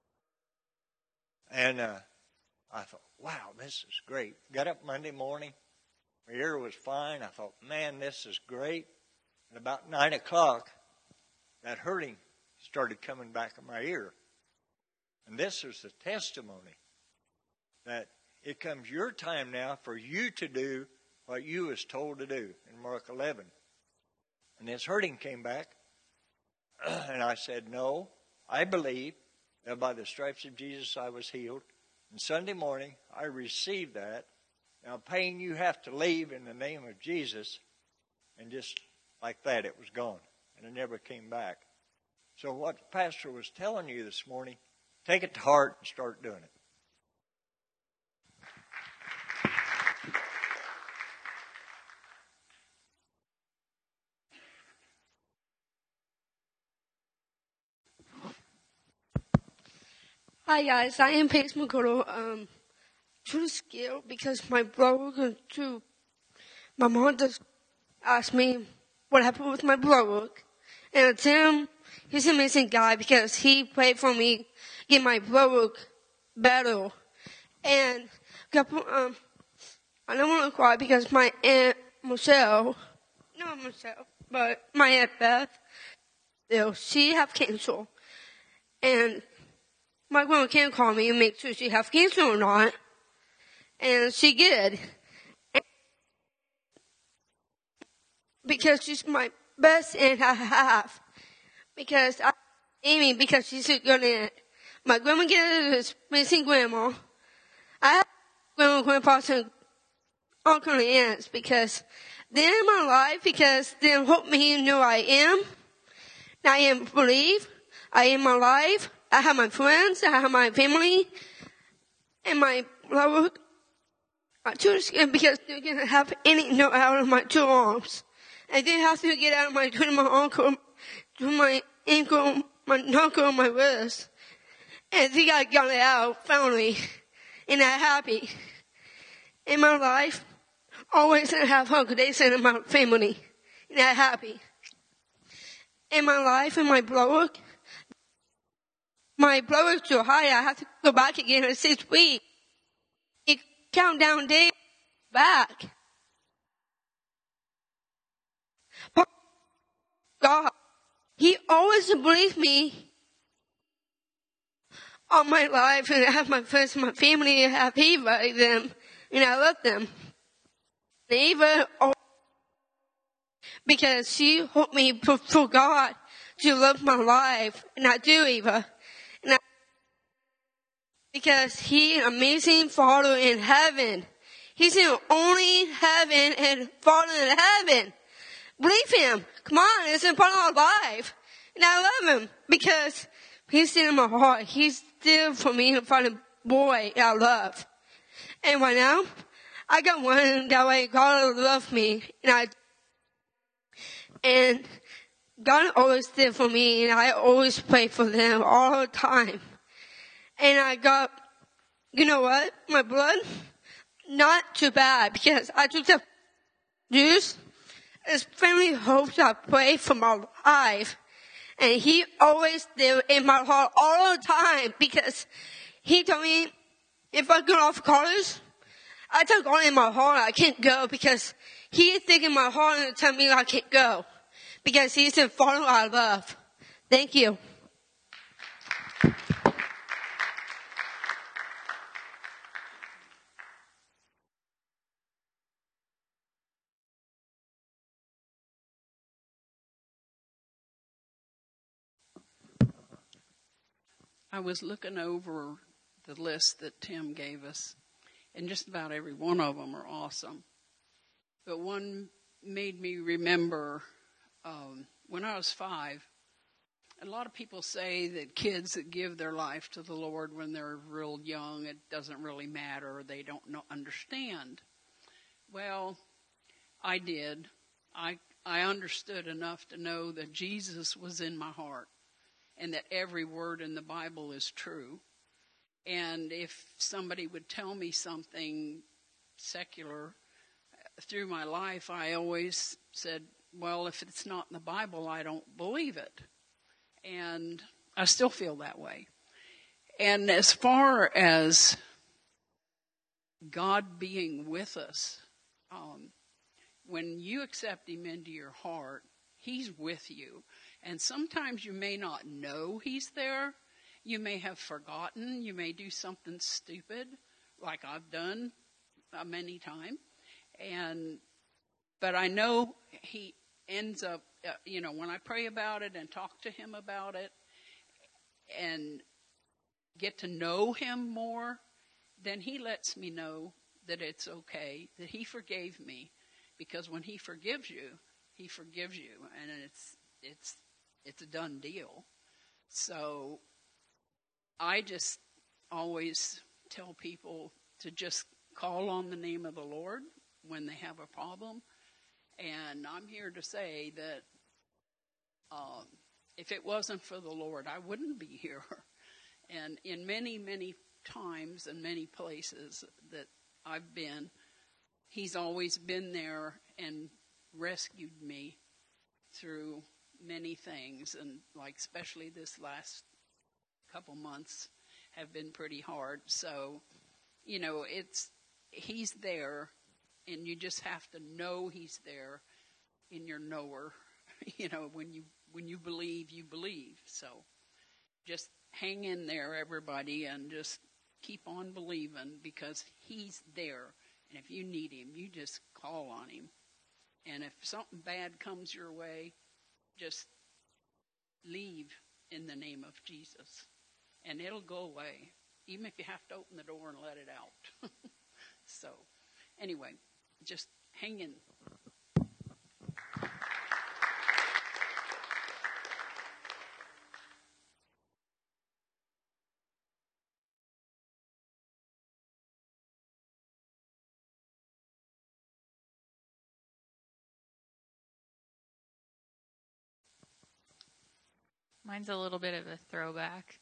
And I thought, wow, this is great. Got up Monday morning. My ear was fine. I thought, man, this is great. And about 9 o'clock, that hurting started coming back in my ear. And this is the testimony that it comes your time now for you to do what you was told to do in Mark 11. And this hurting came back. And I said, no, I believe that by the stripes of Jesus I was healed. And Sunday morning, I received that. Now, pain, you have to leave in the name of Jesus. And just like that, it was gone. And it never came back. So what the pastor was telling you this morning, take it to heart and start doing it. Hi guys, I am Pace McCurdle. Too scared because my brother my mom just asked me what happened with my brother. And Tim, he's an amazing guy because he prayed for me get my brother better. And I don't want to cry because my Aunt Michelle, not Michelle, but my Aunt Beth, she have cancer. And my grandma can call me and make sure she has cancer or not. And she did. Because she's my best aunt I have. Because Amy, because she's a good aunt. My grandma is missing grandma. I have grandma, grandpas, and uncle and aunts because they're in my life because they help me know I am. I am believe. I am my life. I have my friends. I have my family. And my love. Because they're going to have any no out of my 2 arms. I didn't have to get out of my uncle, to my ankle, my knuckle, and my wrist. And I think I got it out finally. And I'm happy. In my life, always I have Uncle Jason in my family. And I'm happy. In my life, in my brother's too high. I have to go back again in 6 weeks. It count down days back. But God, He always believed me all my life, and I have my friends, my family, I have Eva, them, and I love them. And Eva, because she helped me for God to love my life, and I do, Eva. Because He's an amazing Father in heaven. He's the only heaven and Father in heaven. Believe Him. Come on, it's a part of our life. And I love Him because He's still in my heart. He's still for me a father boy I love. And right now, I got one that way God loves me. And God always did for me, and I always pray for them all the time. And I got, you know what? My blood, not too bad because I took the juice. His family hopes I pray for my life. And He always did in my heart all the time because He told me if I go off college, I took God in my heart. I can't go because He is thinking my heart and tell me I can't go because He's the Father I love. Thank you. I was looking over the list that Tim gave us, and just about every one of them are awesome. But one made me remember when I was 5, a lot of people say that kids that give their life to the Lord when they're real young, it doesn't really matter, or they don't understand. Well, I did. I understood enough to know that Jesus was in my heart and that every word in the Bible is true. And if somebody would tell me something secular through my life, I always said, well, if it's not in the Bible, I don't believe it. And I still feel that way. And as far as God being with us, when you accept him into your heart, he's with you. And sometimes you may not know he's there. You may have forgotten. You may do something stupid, like I've done many times. But I know he ends up, when I pray about it and talk to him about it and get to know him more, then he lets me know that it's okay, that he forgave me. Because when he forgives you, and it's a done deal. So I just always tell people to just call on the name of the Lord when they have a problem. And I'm here to say that if it wasn't for the Lord, I wouldn't be here. And in many, many times and many places that I've been, he's always been there and rescued me through many things. And especially this last couple months have been pretty hard. So, he's there, and you just have to know he's there in your knower. When you believe, you believe. So just hang in there, everybody, and just keep on believing, because he's there. And if you need him, you just call on him. And if something bad comes your way, just leave in the name of Jesus. And it'll go away, even if you have to open the door and let it out. So, anyway, just hang in. Mine's a little bit of a throwback.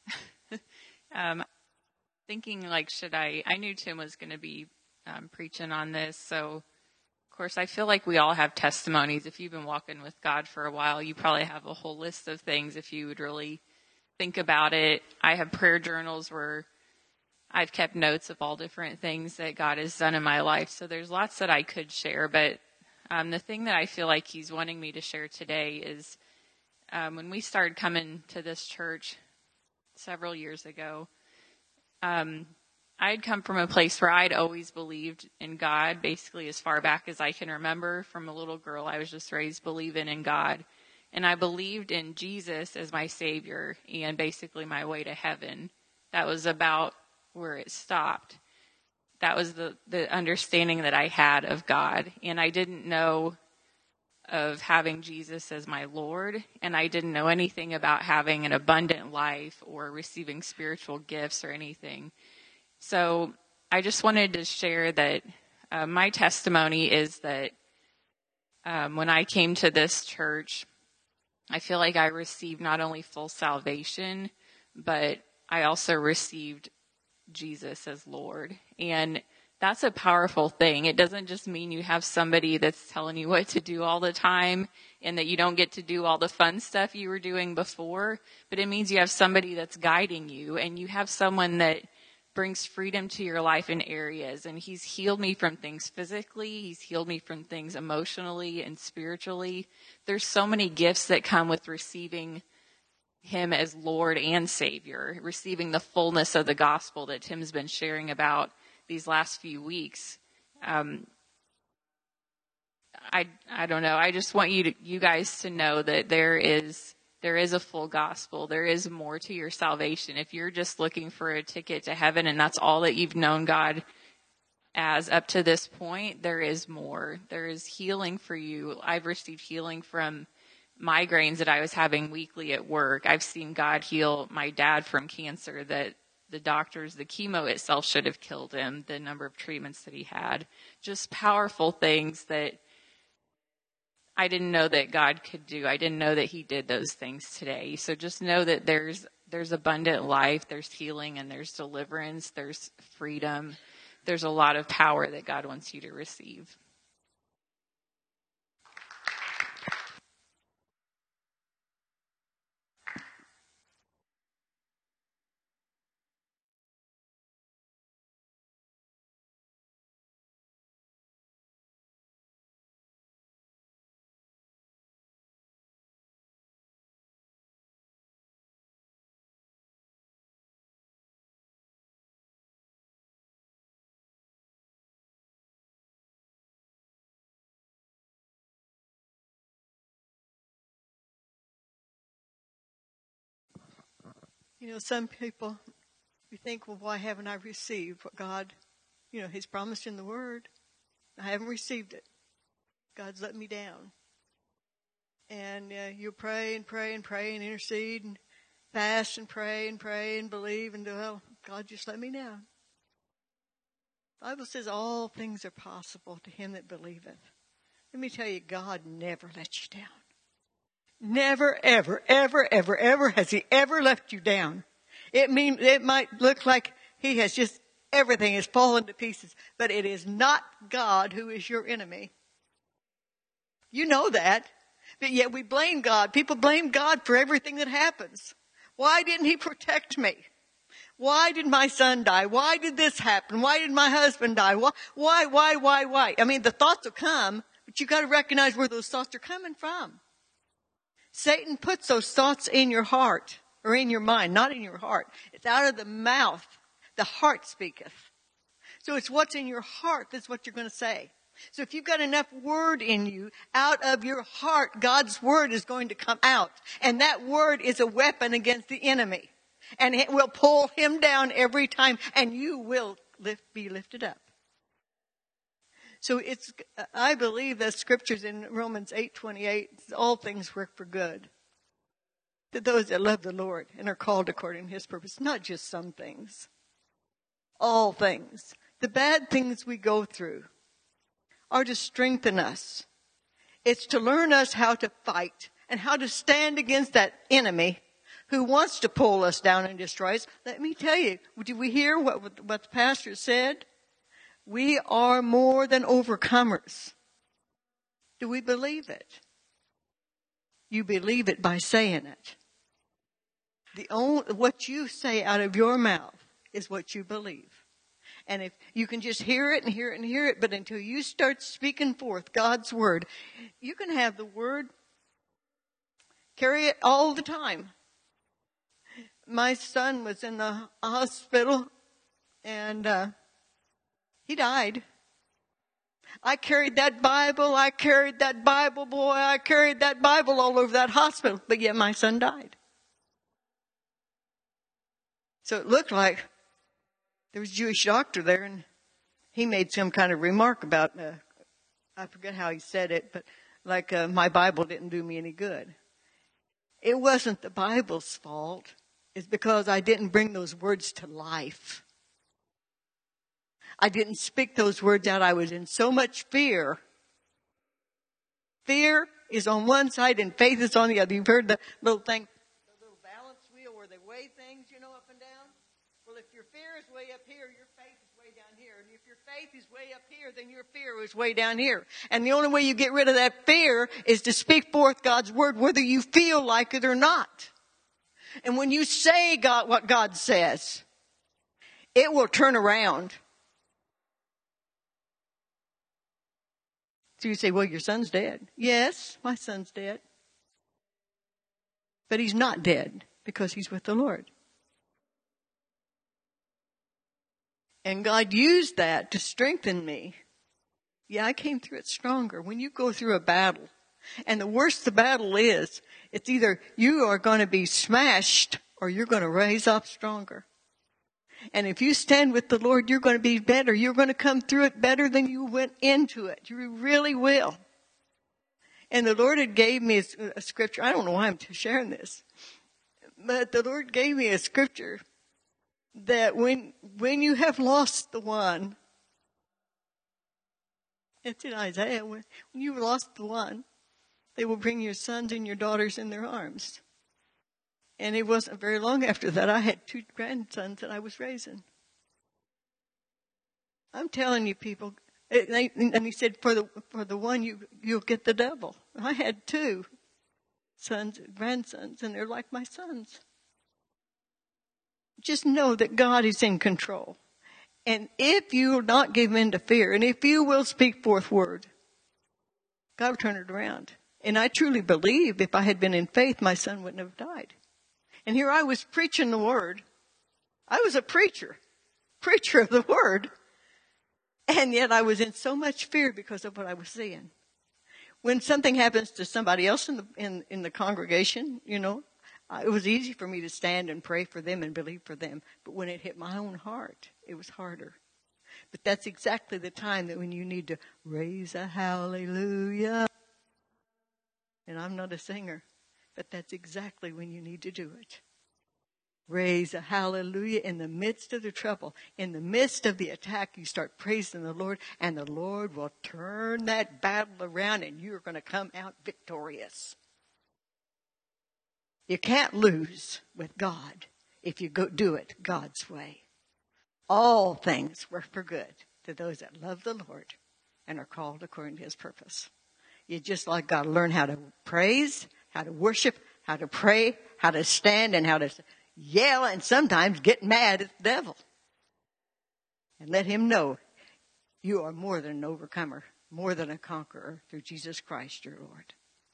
Thinking I knew Tim was going to be preaching on this. So, of course, I feel like we all have testimonies. If you've been walking with God for a while, you probably have a whole list of things if you would really think about it. I have prayer journals where I've kept notes of all different things that God has done in my life. So there's lots that I could share. But the thing that I feel like he's wanting me to share today is when we started coming to this church several years ago, I'd come from a place where I'd always believed in God, basically as far back as I can remember. From a little girl, I was just raised believing in God. And I believed in Jesus as my Savior and basically my way to heaven. That was about where it stopped. That was the understanding that I had of God. And I didn't know of having Jesus as my Lord, and I didn't know anything about having an abundant life or receiving spiritual gifts or anything. So I just wanted to share that my testimony is that when I came to this church, I feel like I received not only full salvation, but I also received Jesus as Lord. And that's a powerful thing. It doesn't just mean you have somebody that's telling you what to do all the time and that you don't get to do all the fun stuff you were doing before, but it means you have somebody that's guiding you, and you have someone that brings freedom to your life in areas. And he's healed me from things physically. He's healed me from things emotionally and spiritually. There's so many gifts that come with receiving him as Lord and Savior, receiving the fullness of the gospel that Tim's been sharing about these last few weeks. I don't know. I just want you guys to know that there is there is a full gospel. There is more to your salvation. If you're just looking for a ticket to heaven and that's all that you've known God as up to this point, there is more. There is healing for you. I've received healing from migraines that I was having weekly at work. I've seen God heal my dad from cancer that the doctors, the chemo itself should have killed him, the number of treatments that he had. Just powerful things that I didn't know that God could do. I didn't know that he did those things today. So just know that there's abundant life, there's healing, and there's deliverance, there's freedom. There's a lot of power that God wants you to receive. You know, some people, you think, well, why haven't I received what God, He's promised in the Word? I haven't received it. God's let me down. And you pray and pray and pray and intercede and fast and pray and believe and well, God just let me down. The Bible says all things are possible to him that believeth. Let me tell you, God never lets you down. Never, ever, ever, ever, ever has he ever left you down. It might look like he has just, everything has fallen to pieces, but it is not God who is your enemy. You know that, but yet we blame God. People blame God for everything that happens. Why didn't he protect me? Why did my son die? Why did this happen? Why did my husband die? Why? I mean, the thoughts will come, but you got to recognize where those thoughts are coming from. Satan puts those thoughts in your heart, or in your mind, not in your heart. It's out of the mouth. The heart speaketh. So it's what's in your heart that's what you're going to say. So if you've got enough word in you, out of your heart, God's word is going to come out. And that word is a weapon against the enemy. And it will pull him down every time, and you will be lifted up. So I believe that scriptures in Romans 8:28, all things work for good. To those that love the Lord and are called according to his purpose. Not just some things. All things. The bad things we go through are to strengthen us. It's to learn us how to fight and how to stand against that enemy who wants to pull us down and destroy us. Let me tell you, did we hear what the pastor said? We are more than overcomers. Do we believe it? You believe it by saying it. What you say out of your mouth is what you believe. And if you can just hear it and hear it and hear it, but until you start speaking forth God's word, you can have the word, carry it all the time. My son was in the hospital and he died. I carried that Bible, boy, I carried that Bible all over that hospital, but yet my son died. So it looked like there was a Jewish doctor there, and he made some kind of remark about, I forget how he said it, but like my Bible didn't do me any good. It wasn't the Bible's fault. It's because I didn't bring those words to life. I didn't speak those words out. I was in so much fear. Fear is on one side and faith is on the other. You've heard the little thing, the little balance wheel where they weigh things, up and down. Well, if your fear is way up here, your faith is way down here. And if your faith is way up here, then your fear is way down here. And the only way you get rid of that fear is to speak forth God's word, whether you feel like it or not. And when you say what God says, it will turn around. So you say, well, your son's dead. Yes, my son's dead. But he's not dead because he's with the Lord. And God used that to strengthen me. Yeah, I came through it stronger. When you go through a battle, And the worse the battle is, it's either you are going to be smashed or you're going to rise up stronger. And if you stand with the Lord, you're going to be better. You're going to come through it better than you went into it. You really will. And the Lord had gave me a scripture. I don't know why I'm sharing this. But the Lord gave me a scripture that when you have lost the one, it's in Isaiah, when you've lost the one, they will bring your sons and your daughters in their arms. And it wasn't very long after that, I had 2 grandsons that I was raising. I'm telling you, people, and he said, for the one you'll get the double. I had 2 grandsons, and they're like my sons. Just know that God is in control. And if you will not give in to fear, and if you will speak forth word, God will turn it around. And I truly believe if I had been in faith, my son wouldn't have died. And here I was preaching the word. I was a preacher of the word. And yet I was in so much fear because of what I was seeing. When something happens to somebody else in the congregation, it was easy for me to stand and pray for them and believe for them. But when it hit my own heart, it was harder. But that's exactly the time that when you need to raise a hallelujah. And I'm not a singer, but that's exactly when you need to do it. Raise a hallelujah in the midst of the trouble. In the midst of the attack, you start praising the Lord, and the Lord will turn that battle around, and you're going to come out victorious. You can't lose with God if you go do it God's way. All things work for good to those that love the Lord and are called according to his purpose. You just like got to learn how to praise, how to worship, how to pray, how to stand, and how to yell and sometimes get mad at the devil. And let him know you are more than an overcomer, more than a conqueror through Jesus Christ your Lord.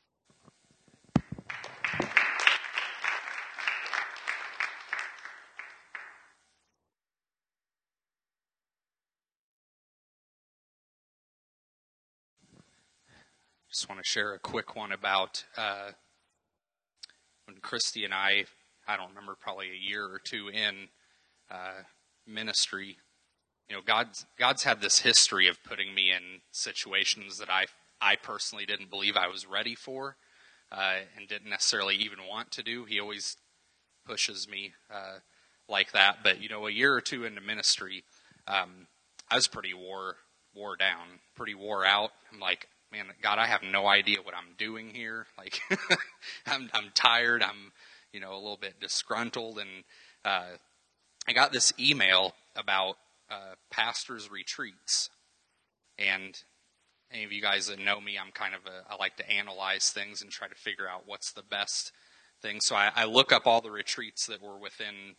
Just want to share a quick one about when Christy and I don't remember, probably a year or 2 in ministry. God's had this history of putting me in situations that I personally didn't believe I was ready for and didn't necessarily even want to do. He always pushes me like that. But, a year or 2 into ministry, I was pretty wore down, pretty wore out. I'm like, man, God, I have no idea what I'm doing here. Like, I'm tired. I'm, a little bit disgruntled. And I got this email about pastors' retreats. And any of you guys that know me, I like to analyze things and try to figure out what's the best thing. So I look up all the retreats that were within,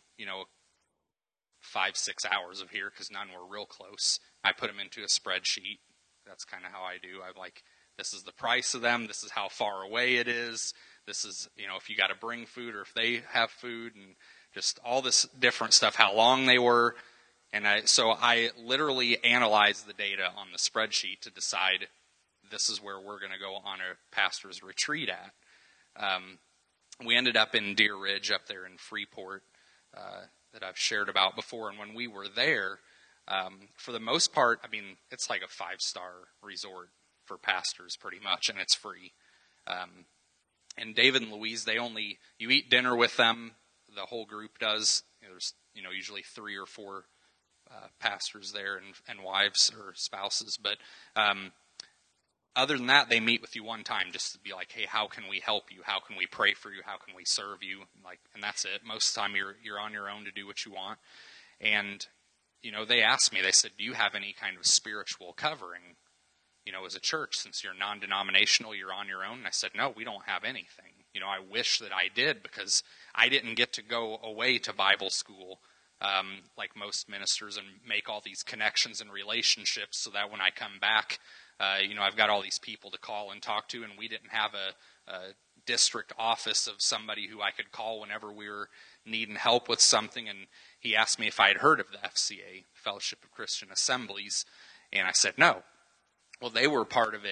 5-6 hours of here, because none were real close. I put them into a spreadsheet. That's kind of how I do. I'm like, this is the price of them. This is how far away it is. This is, if you got to bring food or if they have food, and just all this different stuff, how long they were. And so I literally analyzed the data on the spreadsheet to decide this is where we're going to go on a pastor's retreat at. We ended up in Deer Ridge up there in Freeport that I've shared about before. And when we were there, for the most part, it's like a 5-star resort for pastors pretty much, and it's free. And David and Louise, you eat dinner with them, the whole group does. There's, usually 3 or 4 pastors there and wives or spouses. But other than that, they meet with you one time just to be like, hey, how can we help you? How can we pray for you? How can we serve you? And that's it. Most of the time you're on your own to do what you want. And they asked me, they said, do you have any kind of spiritual covering, as a church, since you're non-denominational, you're on your own? And I said, no, we don't have anything. I wish that I did, because I didn't get to go away to Bible school like most ministers and make all these connections and relationships so that when I come back, I've got all these people to call and talk to, and we didn't have a district office of somebody who I could call whenever we were needing help with something. And he asked me if I had heard of the FCA, Fellowship of Christian Assemblies, and I said no. Well, they were part of it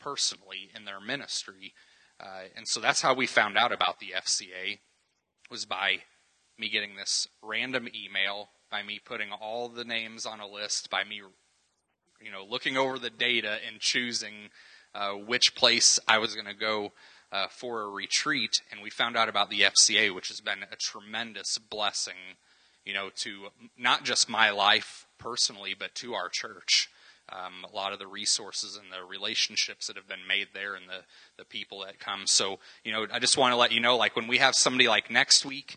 personally in their ministry. And so that's how we found out about the FCA, was by me getting this random email, by me putting all the names on a list, by me, looking over the data and choosing which place I was going to go for a retreat. And we found out about the FCA, which has been a tremendous blessing, to not just my life personally, but to our church. A lot of the resources and the relationships that have been made there, and the people that come. So, I just want to let you know, like when we have somebody like next week,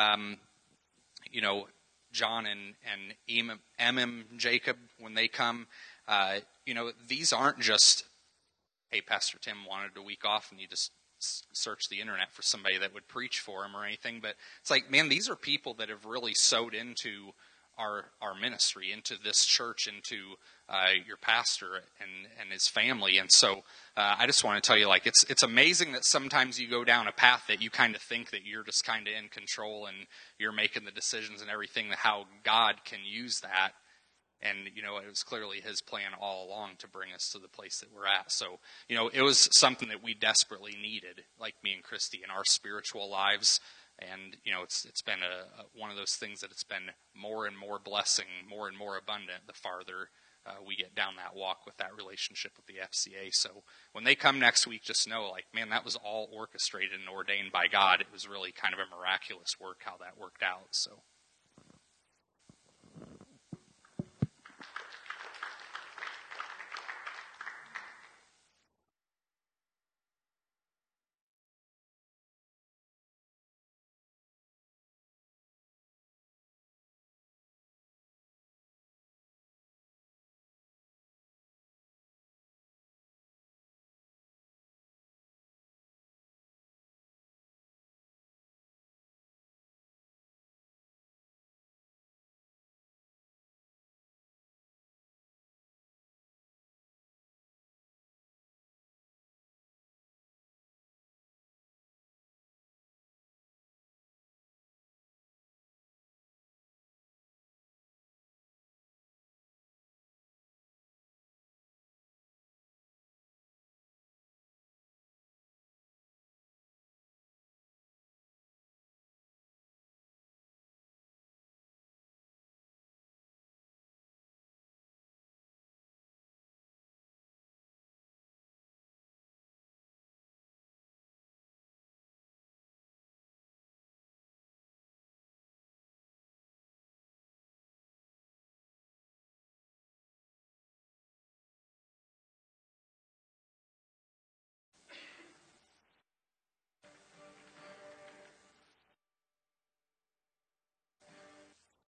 John and Emim, Jacob, when they come, these aren't just, hey, Pastor Tim wanted a week off and you just search the internet for somebody that would preach for him or anything. But it's like, man, these are people that have really sowed into our ministry, into this church, into your pastor and his family. And so I just want to tell you, like, it's amazing that sometimes you go down a path that you kind of think that you're just kind of in control and you're making the decisions and everything, how God can use that. And, it was clearly his plan all along to bring us to the place that we're at. So, it was something that we desperately needed, like me and Christy, in our spiritual lives. And, it's been one of those things that it's been more and more blessing, more and more abundant the farther we get down that walk with that relationship with the FCA. So when they come next week, just know, like, man, that was all orchestrated and ordained by God. It was really kind of a miraculous work how that worked out. So